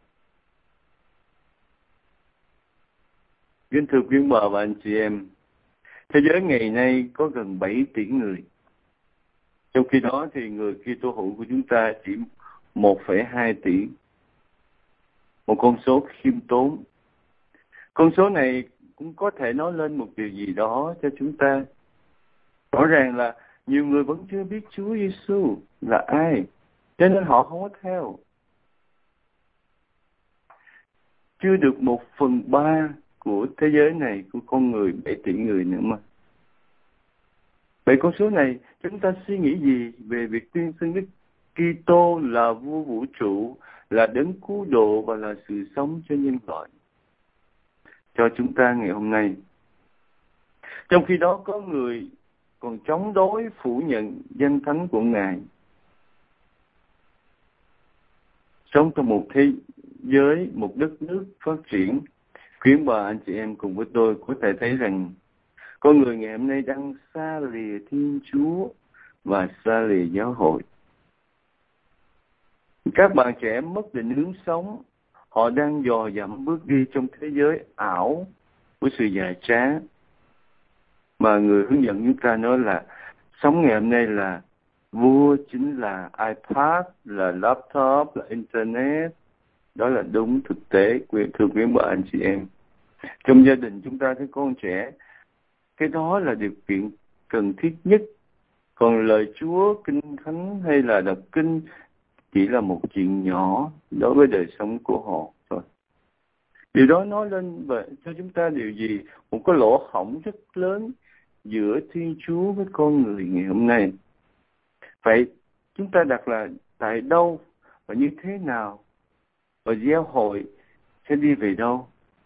Kính thưa quý bà và anh chị em, thế giới ngày nay có gần bảy tỷ người. Trong khi đó thì người Kitô hữu của chúng ta chỉ một phẩy hai tỷ. Một con số khiêm tốn. Con số này cũng có thể nói lên một điều gì đó cho chúng ta. Rõ ràng là nhiều người vẫn chưa biết Chúa Giêsu là ai, cho nên họ không có theo. Chưa được một phần ba của thế giới này, của con người bảy tỷ người nữa mà. Vậy con số này chúng ta suy nghĩ gì về việc tuyên xưng Đức Kitô là vua vũ trụ, là đấng cứu độ và là sự sống cho nhân loại cho chúng ta ngày hôm nay? Trong khi đó có người còn chống đối phủ nhận danh thánh của Ngài. Sống trong một thế giới, một đất nước phát triển, khuyến bà anh chị em cùng với tôi có thể thấy rằng con người ngày hôm nay đang xa lìa Thiên Chúa và xa lìa giáo hội. Các bạn trẻ mất định hướng sống, họ đang dò dẫm bước đi trong thế giới ảo của sự dài trá. Mà người hướng dẫn chúng ta nói là sống ngày hôm nay là vua chính là iPad, là laptop, là Internet. Đó là đúng thực tế, thưa quý bà anh chị em. Trong gia đình chúng ta thấy con trẻ, cái đó là điều kiện cần thiết nhất. Còn lời Chúa, Kinh Thánh hay là đọc kinh chỉ là một chuyện nhỏ đối với đời sống của họ thôi. Điều đó nói lên về cho chúng ta điều gì? Một cái lỗ hổng rất lớn giữa Thiên Chúa với con người ngày hôm nay. Vậy chúng ta đặt là tại đâu và như thế nào? Và giáo hội sẽ đi về đâu?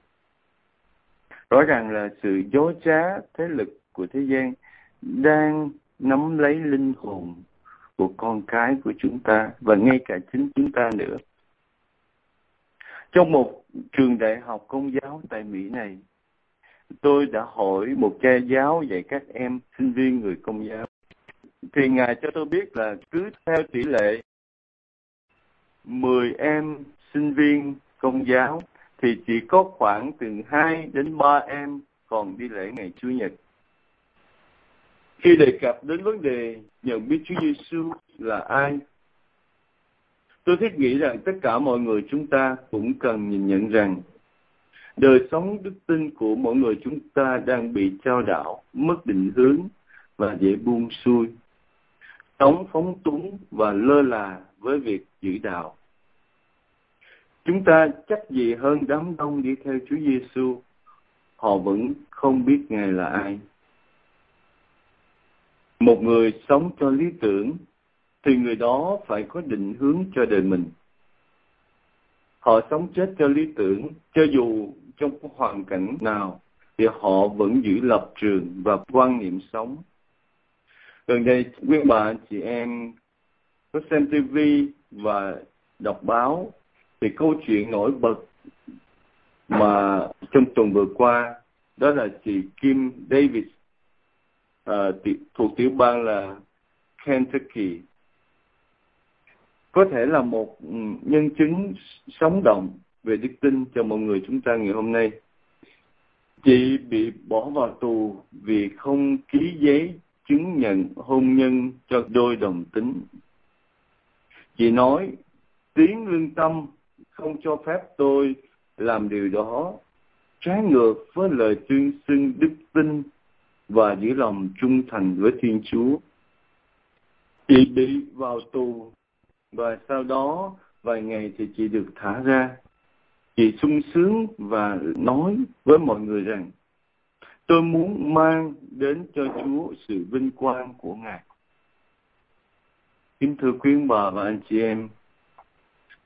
Rõ ràng là sự dối trá thế lực của thế gian đang nắm lấy linh hồn của con cái của chúng ta và ngay cả chính chúng ta nữa. Trong một trường đại học công giáo tại Mỹ này, tôi đã hỏi một cha giáo dạy các em sinh viên người công giáo. Thì Ngài cho tôi biết là cứ theo tỷ lệ mười em sinh viên công giáo thì chỉ có khoảng từ hai đến ba em còn đi lễ ngày Chủ nhật. Khi đề cập đến vấn đề nhận biết Chúa Giêsu là ai, tôi thiết nghĩ rằng tất cả mọi người chúng ta cũng cần nhìn nhận rằng đời sống đức tin của mỗi người chúng ta đang bị chao đảo, mất định hướng và dễ buông xuôi, sống phóng túng và lơ là với việc giữ đạo. Chúng ta chắc gì hơn đám đông đi theo Chúa Giêsu, họ vẫn không biết Ngài là ai. Một người sống cho lý tưởng thì người đó phải có định hướng cho đời mình. Họ sống chết cho lý tưởng, cho dù trong hoàn cảnh nào thì họ vẫn giữ lập trường và quan niệm sống. Gần đây, quý bà chị em có xem ti vi và đọc báo thì câu chuyện nổi bật mà trong tuần vừa qua đó là chị Kim Davis, à, thuộc tiểu bang là Kentucky, có thể là một nhân chứng sống động về đức tin cho mọi người chúng ta ngày hôm nay. Chị bị bỏ vào tù vì không ký giấy chứng nhận hôn nhân cho đôi đồng tính. Chị nói, tiếng lương tâm không cho phép tôi làm điều đó, trái ngược với lời tuyên xưng đức tin và giữ lòng trung thành với Thiên Chúa. Chị bị vào tù và sau đó vài ngày thì chị được thả ra. Chị sung sướng và nói với mọi người rằng tôi muốn mang đến cho Chúa sự vinh quang của Ngài. Kính thưa quý bà và anh chị em,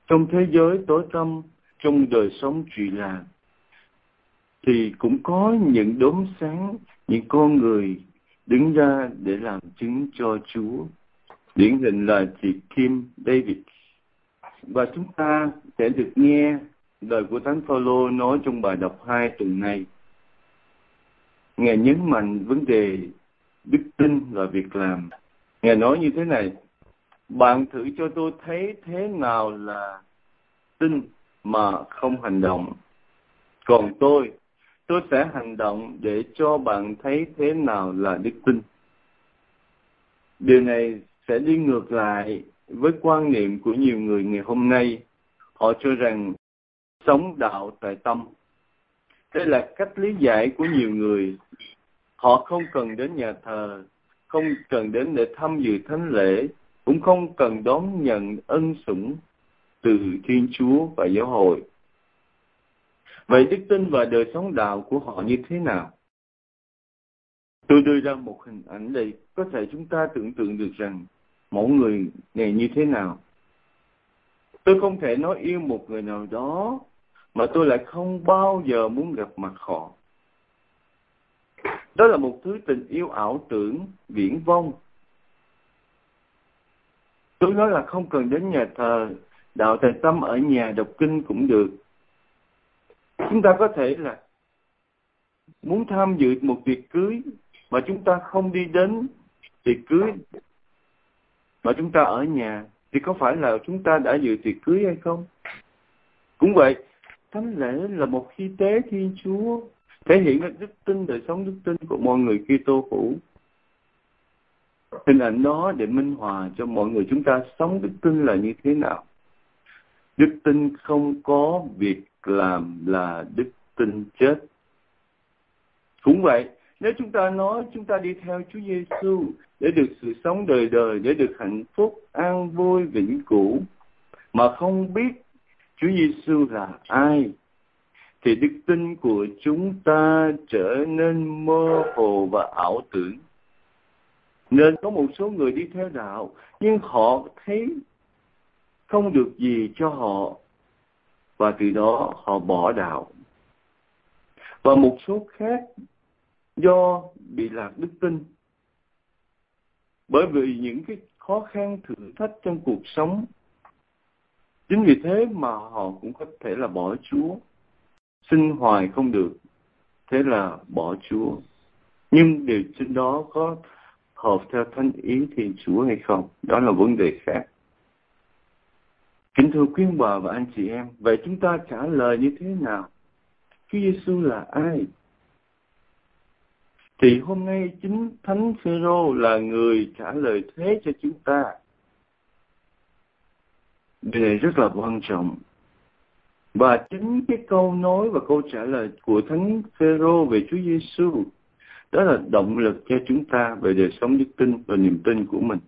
Trong thế giới tối tăm, trong đời sống trụy lạc, thì cũng có những đốm sáng, những con người đứng ra để làm chứng cho Chúa. Điển hình là chị Kim David. Và chúng ta sẽ được nghe lời của Thánh Phaolô nói trong bài đọc hai tuần này. Ngài nhấn mạnh vấn đề đức tin và việc làm. Ngài nói như thế này: bạn thử cho tôi thấy thế nào là tin mà không hành động. Còn tôi, tôi sẽ hành động để cho bạn thấy thế nào là đức tin. Điều này sẽ đi ngược lại với quan niệm của nhiều người ngày hôm nay. Họ cho rằng sống đạo tại tâm. Đây là cách lý giải của nhiều người. Họ không cần đến nhà thờ, không cần đến để tham dự thánh lễ, cũng không cần đón nhận ân sủng từ Thiên Chúa và giáo hội. Vậy đức tin và đời sống đạo của họ như thế nào? Tôi đưa ra một hình ảnh đây, có thể chúng ta tưởng tượng được rằng mỗi người này như thế nào. Tôi không thể nói yêu một người nào đó mà tôi lại không bao giờ muốn gặp mặt họ. Đó là một thứ tình yêu ảo tưởng, viển vông. Tôi nói là không cần đến nhà thờ, đạo tại tâm ở nhà đọc kinh cũng được. Chúng ta có thể là muốn tham dự một tiệc cưới mà chúng ta không đi đến tiệc cưới, mà chúng ta ở nhà, thì có phải là chúng ta đã dự tiệc cưới hay không? Cũng vậy, thánh lễ là một hy tế Thiên Chúa, thể hiện được đức tin, đời sống đức tin của mọi người Kitô hữu. Hình ảnh đó để minh họa cho mọi người chúng ta sống đức tin là như thế nào. Đức tin không có việc làm là đức tin chết. Cũng vậy, nếu chúng ta nói chúng ta đi theo Chúa Giêsu để được sự sống đời đời, để được hạnh phúc, an vui, vĩnh cửu, mà không biết Chúa Giêsu là ai, thì đức tin của chúng ta trở nên mơ hồ và ảo tưởng. Nên có một số người đi theo đạo, nhưng họ thấy không được gì cho họ, và từ đó họ bỏ đạo. Và một số khác do bị lạc đức tin, bởi vì những cái khó khăn thử thách trong cuộc sống. Chính vì thế mà họ cũng có thể là bỏ Chúa. Xin hoài không được, thế là bỏ Chúa. Nhưng điều trên đó có hợp theo thánh ý Thiên Chúa hay không? Đó là vấn đề khác. Kính thưa quý bà và anh chị em, vậy chúng ta trả lời như thế nào? Chúa Giêsu là ai? Thì hôm nay chính Thánh Phêrô là người trả lời thế cho chúng ta. Điều này rất là quan trọng. Và chính cái câu nói và câu trả lời của Thánh Phêrô về Chúa Giêsu, đó là động lực cho chúng ta về đời sống đức tin và niềm tin của mình.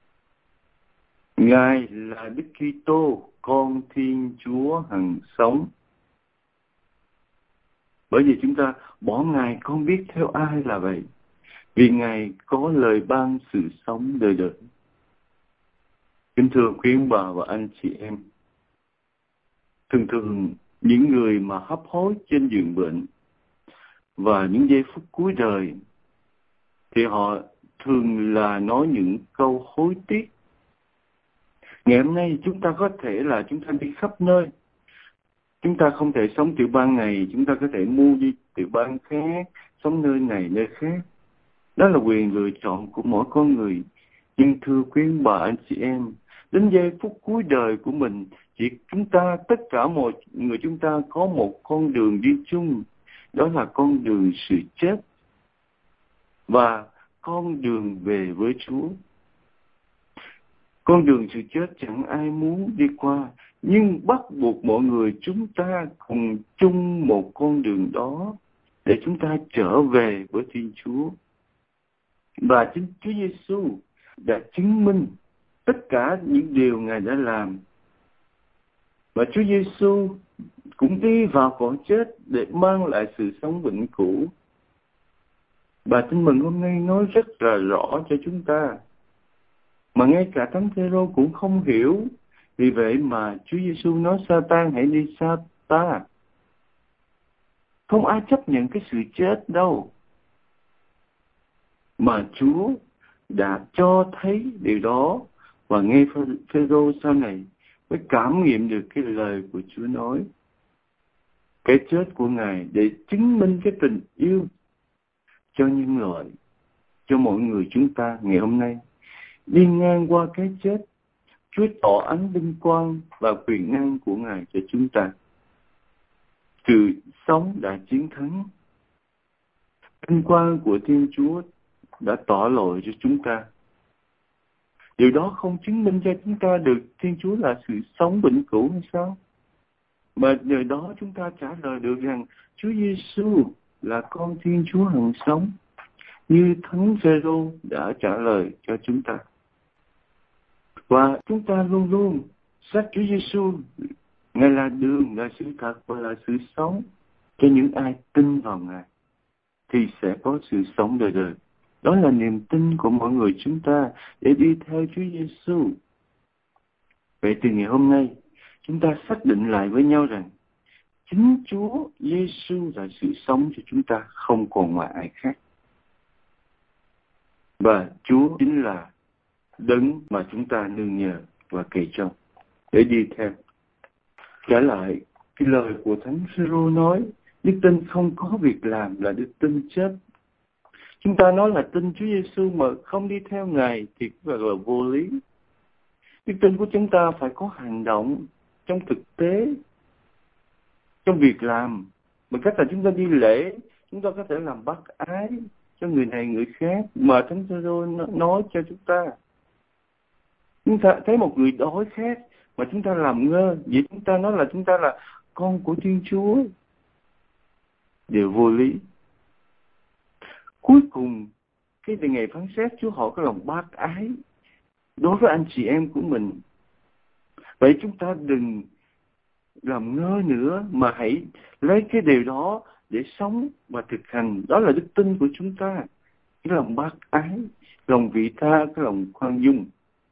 Ngài là Đức Kitô, con Thiên Chúa hằng sống. Bởi vì chúng ta bỏ Ngài không biết theo ai là vậy. Vì Ngài có lời ban sự sống đời đời. Kính thưa quý bà và anh chị em, thường thường những người mà hấp hối trên giường bệnh và những giây phút cuối đời, thì họ thường là nói những câu hối tiếc. Ngày hôm nay chúng ta có thể là chúng ta đi khắp nơi. Chúng ta không thể sống tiểu bang này, chúng ta có thể mua đi tiểu bang khác, sống nơi này nơi khác. Đó là quyền lựa chọn của mỗi con người. Nhưng thưa quý bà anh chị em, đến giây phút cuối đời của mình, chỉ chúng ta, tất cả mọi người chúng ta có một con đường đi chung. Đó là con đường sự chết và con đường về với Chúa. Con đường sự chết chẳng ai muốn đi qua, nhưng bắt buộc mọi người chúng ta cùng chung một con đường đó để chúng ta trở về với Thiên Chúa. Và chính Chúa Giêsu đã chứng minh tất cả những điều Ngài đã làm. Và Chúa Giêsu cũng đi vào cõi chết để mang lại sự sống vĩnh cửu. Bà Tin Mừng hôm nay nói rất là rõ cho chúng ta, mà ngay cả Thánh Phêrô cũng không hiểu, Vì vậy mà Chúa Giêsu nói Sa-tan hãy đi xa ta. Không ai chấp nhận cái sự chết đâu. Mà Chúa đã cho thấy điều đó, và ngay Phêrô sau này mới cảm nghiệm được cái lời của Chúa nói. Cái chết của Ngài để chứng minh cái tình yêu cho nhân loại, cho mọi người chúng ta ngày hôm nay. Đi ngang qua cái chết, Chúa tỏ ánh vinh quang và quyền năng của Ngài cho chúng ta. Sự sống đã chiến thắng. Vinh quang của Thiên Chúa đã tỏ lộ cho chúng ta. Điều đó không chứng minh cho chúng ta được Thiên Chúa là sự sống vĩnh cửu hay sao? Mà nhờ đó chúng ta trả lời được rằng Chúa Giêsu là con Thiên Chúa hằng sống, như Thánh Phêrô đã trả lời cho chúng ta. Và chúng ta luôn luôn xác Chúa Giêsu, Ngài là đường, là sự thật và là sự sống. Cho những ai tin vào Ngài thì sẽ có sự sống đời đời. Đó là niềm tin của mọi người chúng ta để đi theo Chúa Giêsu. Vậy từ ngày hôm nay, chúng ta xác định lại với nhau rằng chính Chúa Giêsu là sự sống cho chúng ta, không còn ngoài ai khác. Và Chúa chính là đấng mà chúng ta nương nhờ và cậy trông để đi theo. Trở lại cái lời của Thánh Phêrô nói, đức tin không có việc làm là đức tin chết. Chúng ta nói là tin Chúa Giêsu mà không đi theo Ngài thì cũng là vô lý. Đức tin của chúng ta phải có hành động trong thực tế, trong việc làm. Bằng cách là chúng ta đi lễ, chúng ta có thể làm bác ái cho người này người khác mà Thánh Phêrô nói cho chúng ta. Chúng ta thấy một người đói khát mà chúng ta làm ngơ, vậy chúng ta nói là chúng ta là con của Thiên Chúa. Điều vô lý. Cuối cùng, cái ngày phán xét, Chúa hỏi có lòng bác ái đối với anh chị em của mình. Vậy chúng ta đừng làm ngơ nữa, mà hãy lấy cái điều đó để sống và thực hành. Đó là đức tin của chúng ta. Cái lòng bác ái, lòng vị tha, cái lòng khoan dung.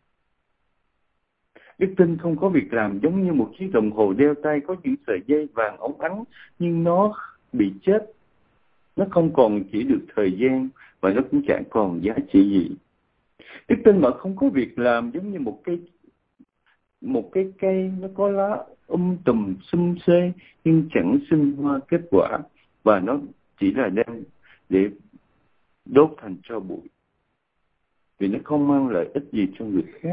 Đức tin không có việc làm, giống như một chiếc đồng hồ đeo tay có những sợi dây vàng óng ánh, nhưng nó bị chết. Nó không còn chỉ được thời gian và nó cũng chẳng còn giá trị gì. Đức tin mà không có việc làm giống như một cây một cái cây nó có lá um tùm xum xê nhưng chẳng sinh hoa kết quả, và nó chỉ là đem để đốt thành tro bụi, vì nó không mang lợi ích gì cho người khác.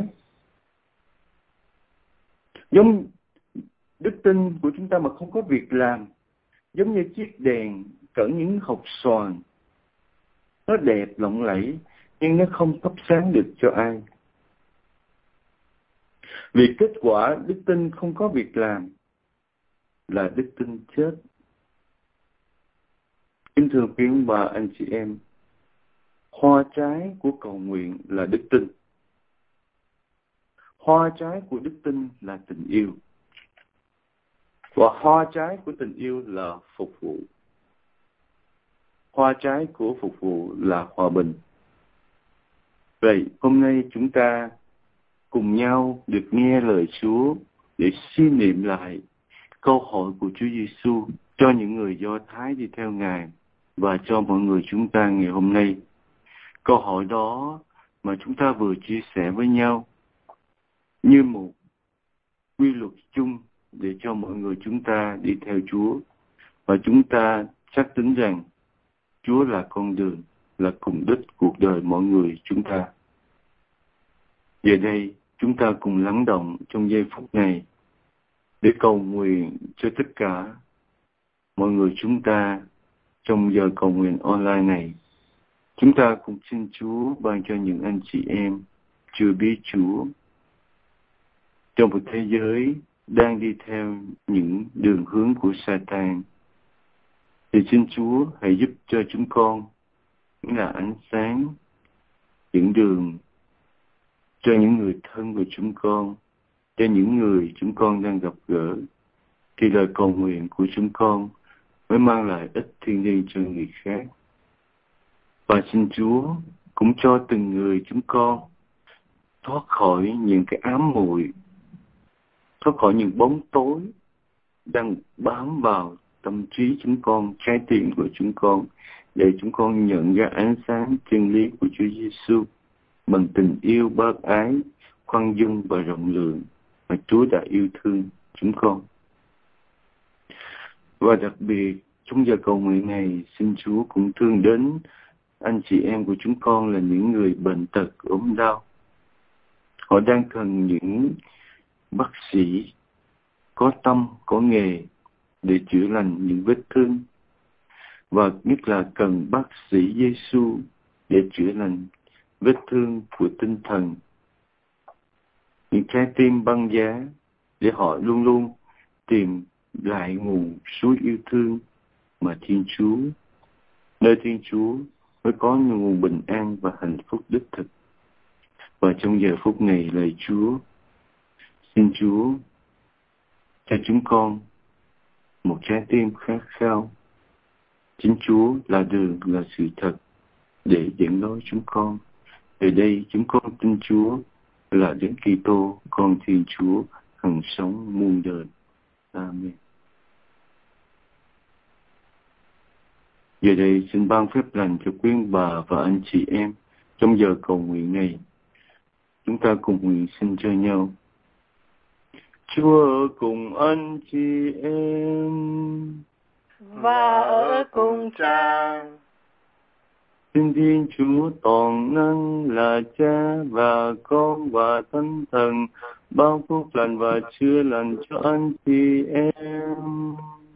Giống đức tin của chúng ta mà không có việc làm, giống như chiếc đèn cỡ những hộp xoàn. Nó đẹp lộng lẫy nhưng nó không thắp sáng được cho ai. Vì kết quả đức tin không có việc làm là đức tin chết. Kính thưa quý ông bà, anh chị em, hoa trái của cầu nguyện là đức tin. Hoa trái của đức tin là tình yêu. Và hoa trái của tình yêu là phục vụ. Hoa trái của phục vụ là hòa bình. Vậy hôm nay chúng ta cùng nhau được nghe lời Chúa để suy niệm lại câu hỏi của Chúa Giêsu cho những người Do Thái đi theo Ngài và cho mọi người chúng ta ngày hôm nay. Câu hỏi đó mà chúng ta vừa chia sẻ với nhau như một quy luật chung để cho mọi người chúng ta đi theo Chúa. Và chúng ta xác tín rằng Chúa là con đường, là cùng đích cuộc đời mọi người chúng ta. Giờ đây, chúng ta cùng lắng động trong giây phút này để cầu nguyện cho tất cả mọi người chúng ta trong giờ cầu nguyện online này. Chúng ta cùng xin Chúa ban cho những anh chị em chưa biết Chúa trong một thế giới đang đi theo những đường hướng của Sa-tan, thì xin Chúa hãy giúp cho chúng con là ánh sáng dẫn đường cho những người thân của chúng con, cho những người chúng con đang gặp gỡ, thì lời cầu nguyện của chúng con mới mang lại ích thiên liêng cho người khác. Và xin Chúa cũng cho từng người chúng con thoát khỏi những cái ám muội thoát khỏi những bóng tối đang bám vào tâm trí chúng con, trái tim của chúng con, để chúng con nhận ra ánh sáng chân lý của Chúa Giêsu bằng tình yêu bác ái, khoan dung và rộng lượng mà Chúa đã yêu thương chúng con. Và đặc biệt, trong giờ cầu nguyện này, xin Chúa cũng thương đến anh chị em của chúng con là những người bệnh tật, ốm đau. Họ đang cần những bác sĩ có tâm, có nghề để chữa lành những vết thương. Và nhất là cần bác sĩ Giêsu để chữa lành vết thương của tinh thần. Những trái tim băng giá để họ luôn luôn tìm lại nguồn suối yêu thương mà Thiên Chúa, nơi Thiên Chúa mới có nguồn bình an và hạnh phúc đích thực. Và trong giờ phút này, lạy Chúa, xin Chúa cho chúng con một trái tim khát khao. Chính Chúa là đường, là sự thật để dẫn lối chúng con. Từ đây chúng con tin Chúa là Đấng Kitô, con Thiên Chúa hằng sống muôn đời. Amen. Giờ đây xin ban phép lành cho quý bà và anh chị em trong giờ cầu nguyện này. Chúng ta cùng nguyện xin cho nhau. Chúa ở cùng anh chị em và ở cùng Cha. Xin Thiên Chúa toàn năng là Cha và Con và Thánh Thần ban phúc lành và chữa lành cho anh chị em.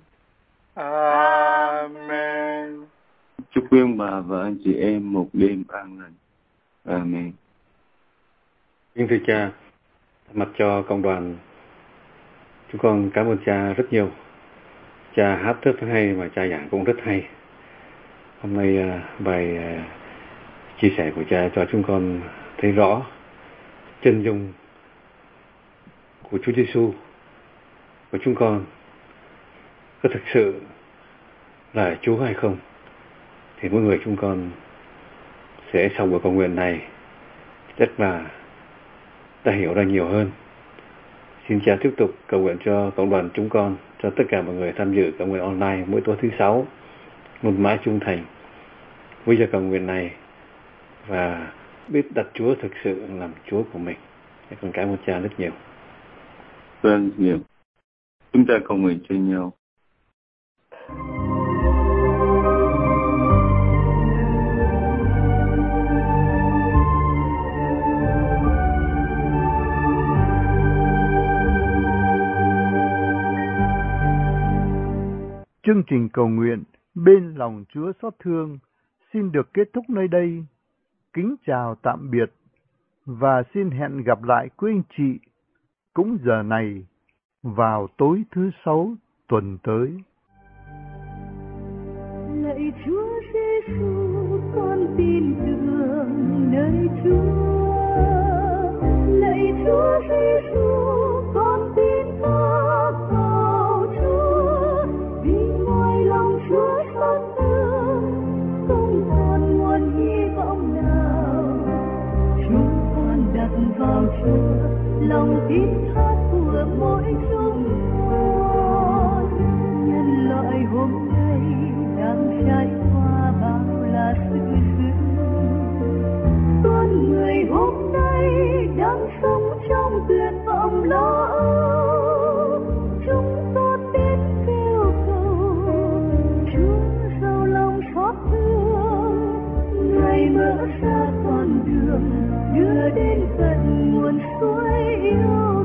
Amen. Chúc quý ông bà và anh chị em một đêm an lành. Amen. Kính thưa Cha, mặt cho cộng đoàn, chúng con cảm ơn Cha rất nhiều. Cha hát rất hay và Cha giảng cũng rất hay. Hôm nay bài chia sẻ của Cha cho chúng con thấy rõ chân dung của Chúa Giêsu của chúng con có thực sự là Chúa hay không, thì mỗi người chúng con sẽ sau buổi cầu nguyện này chắc là ta hiểu ra nhiều hơn. Xin Cha tiếp tục cầu nguyện cho cộng đoàn chúng con, cho tất cả mọi người tham dự cầu nguyện online mỗi tối thứ sáu, một mãi trung thành với giờ cầu nguyện này và biết đặt Chúa thực sự làm Chúa của mình. Con cảm ơn Cha rất nhiều. Vâng, nhiều. Chúng ta cầu nguyện cho nhau. Chương trình cầu nguyện Bên lòng Chúa xót thương xin được kết thúc nơi đây. Kính chào tạm biệt và xin hẹn gặp lại quý anh chị cũng giờ này vào tối thứ sáu tuần tới. Lạy Chúa Giêsu, con tin tưởng nơi Chúa. Lạy Chúa Giêsu, con tin thác vào Chúa. Vì ngoài lòng Chúa xót thương, không còn nguồn hy vọng nào. Chúng con đặt vào Chúa lòng tin thác của mỗi chúng con. Nhân loại hôm nay đang trải qua bao là sự dữ. Con người hôm nay đang sống trong tuyệt vọng lo âu. Chúng ta tin kêu cầu Chúa giàu lòng xót thương. Ngài mở ra con đường đưa đến tận nguồn suối yêu.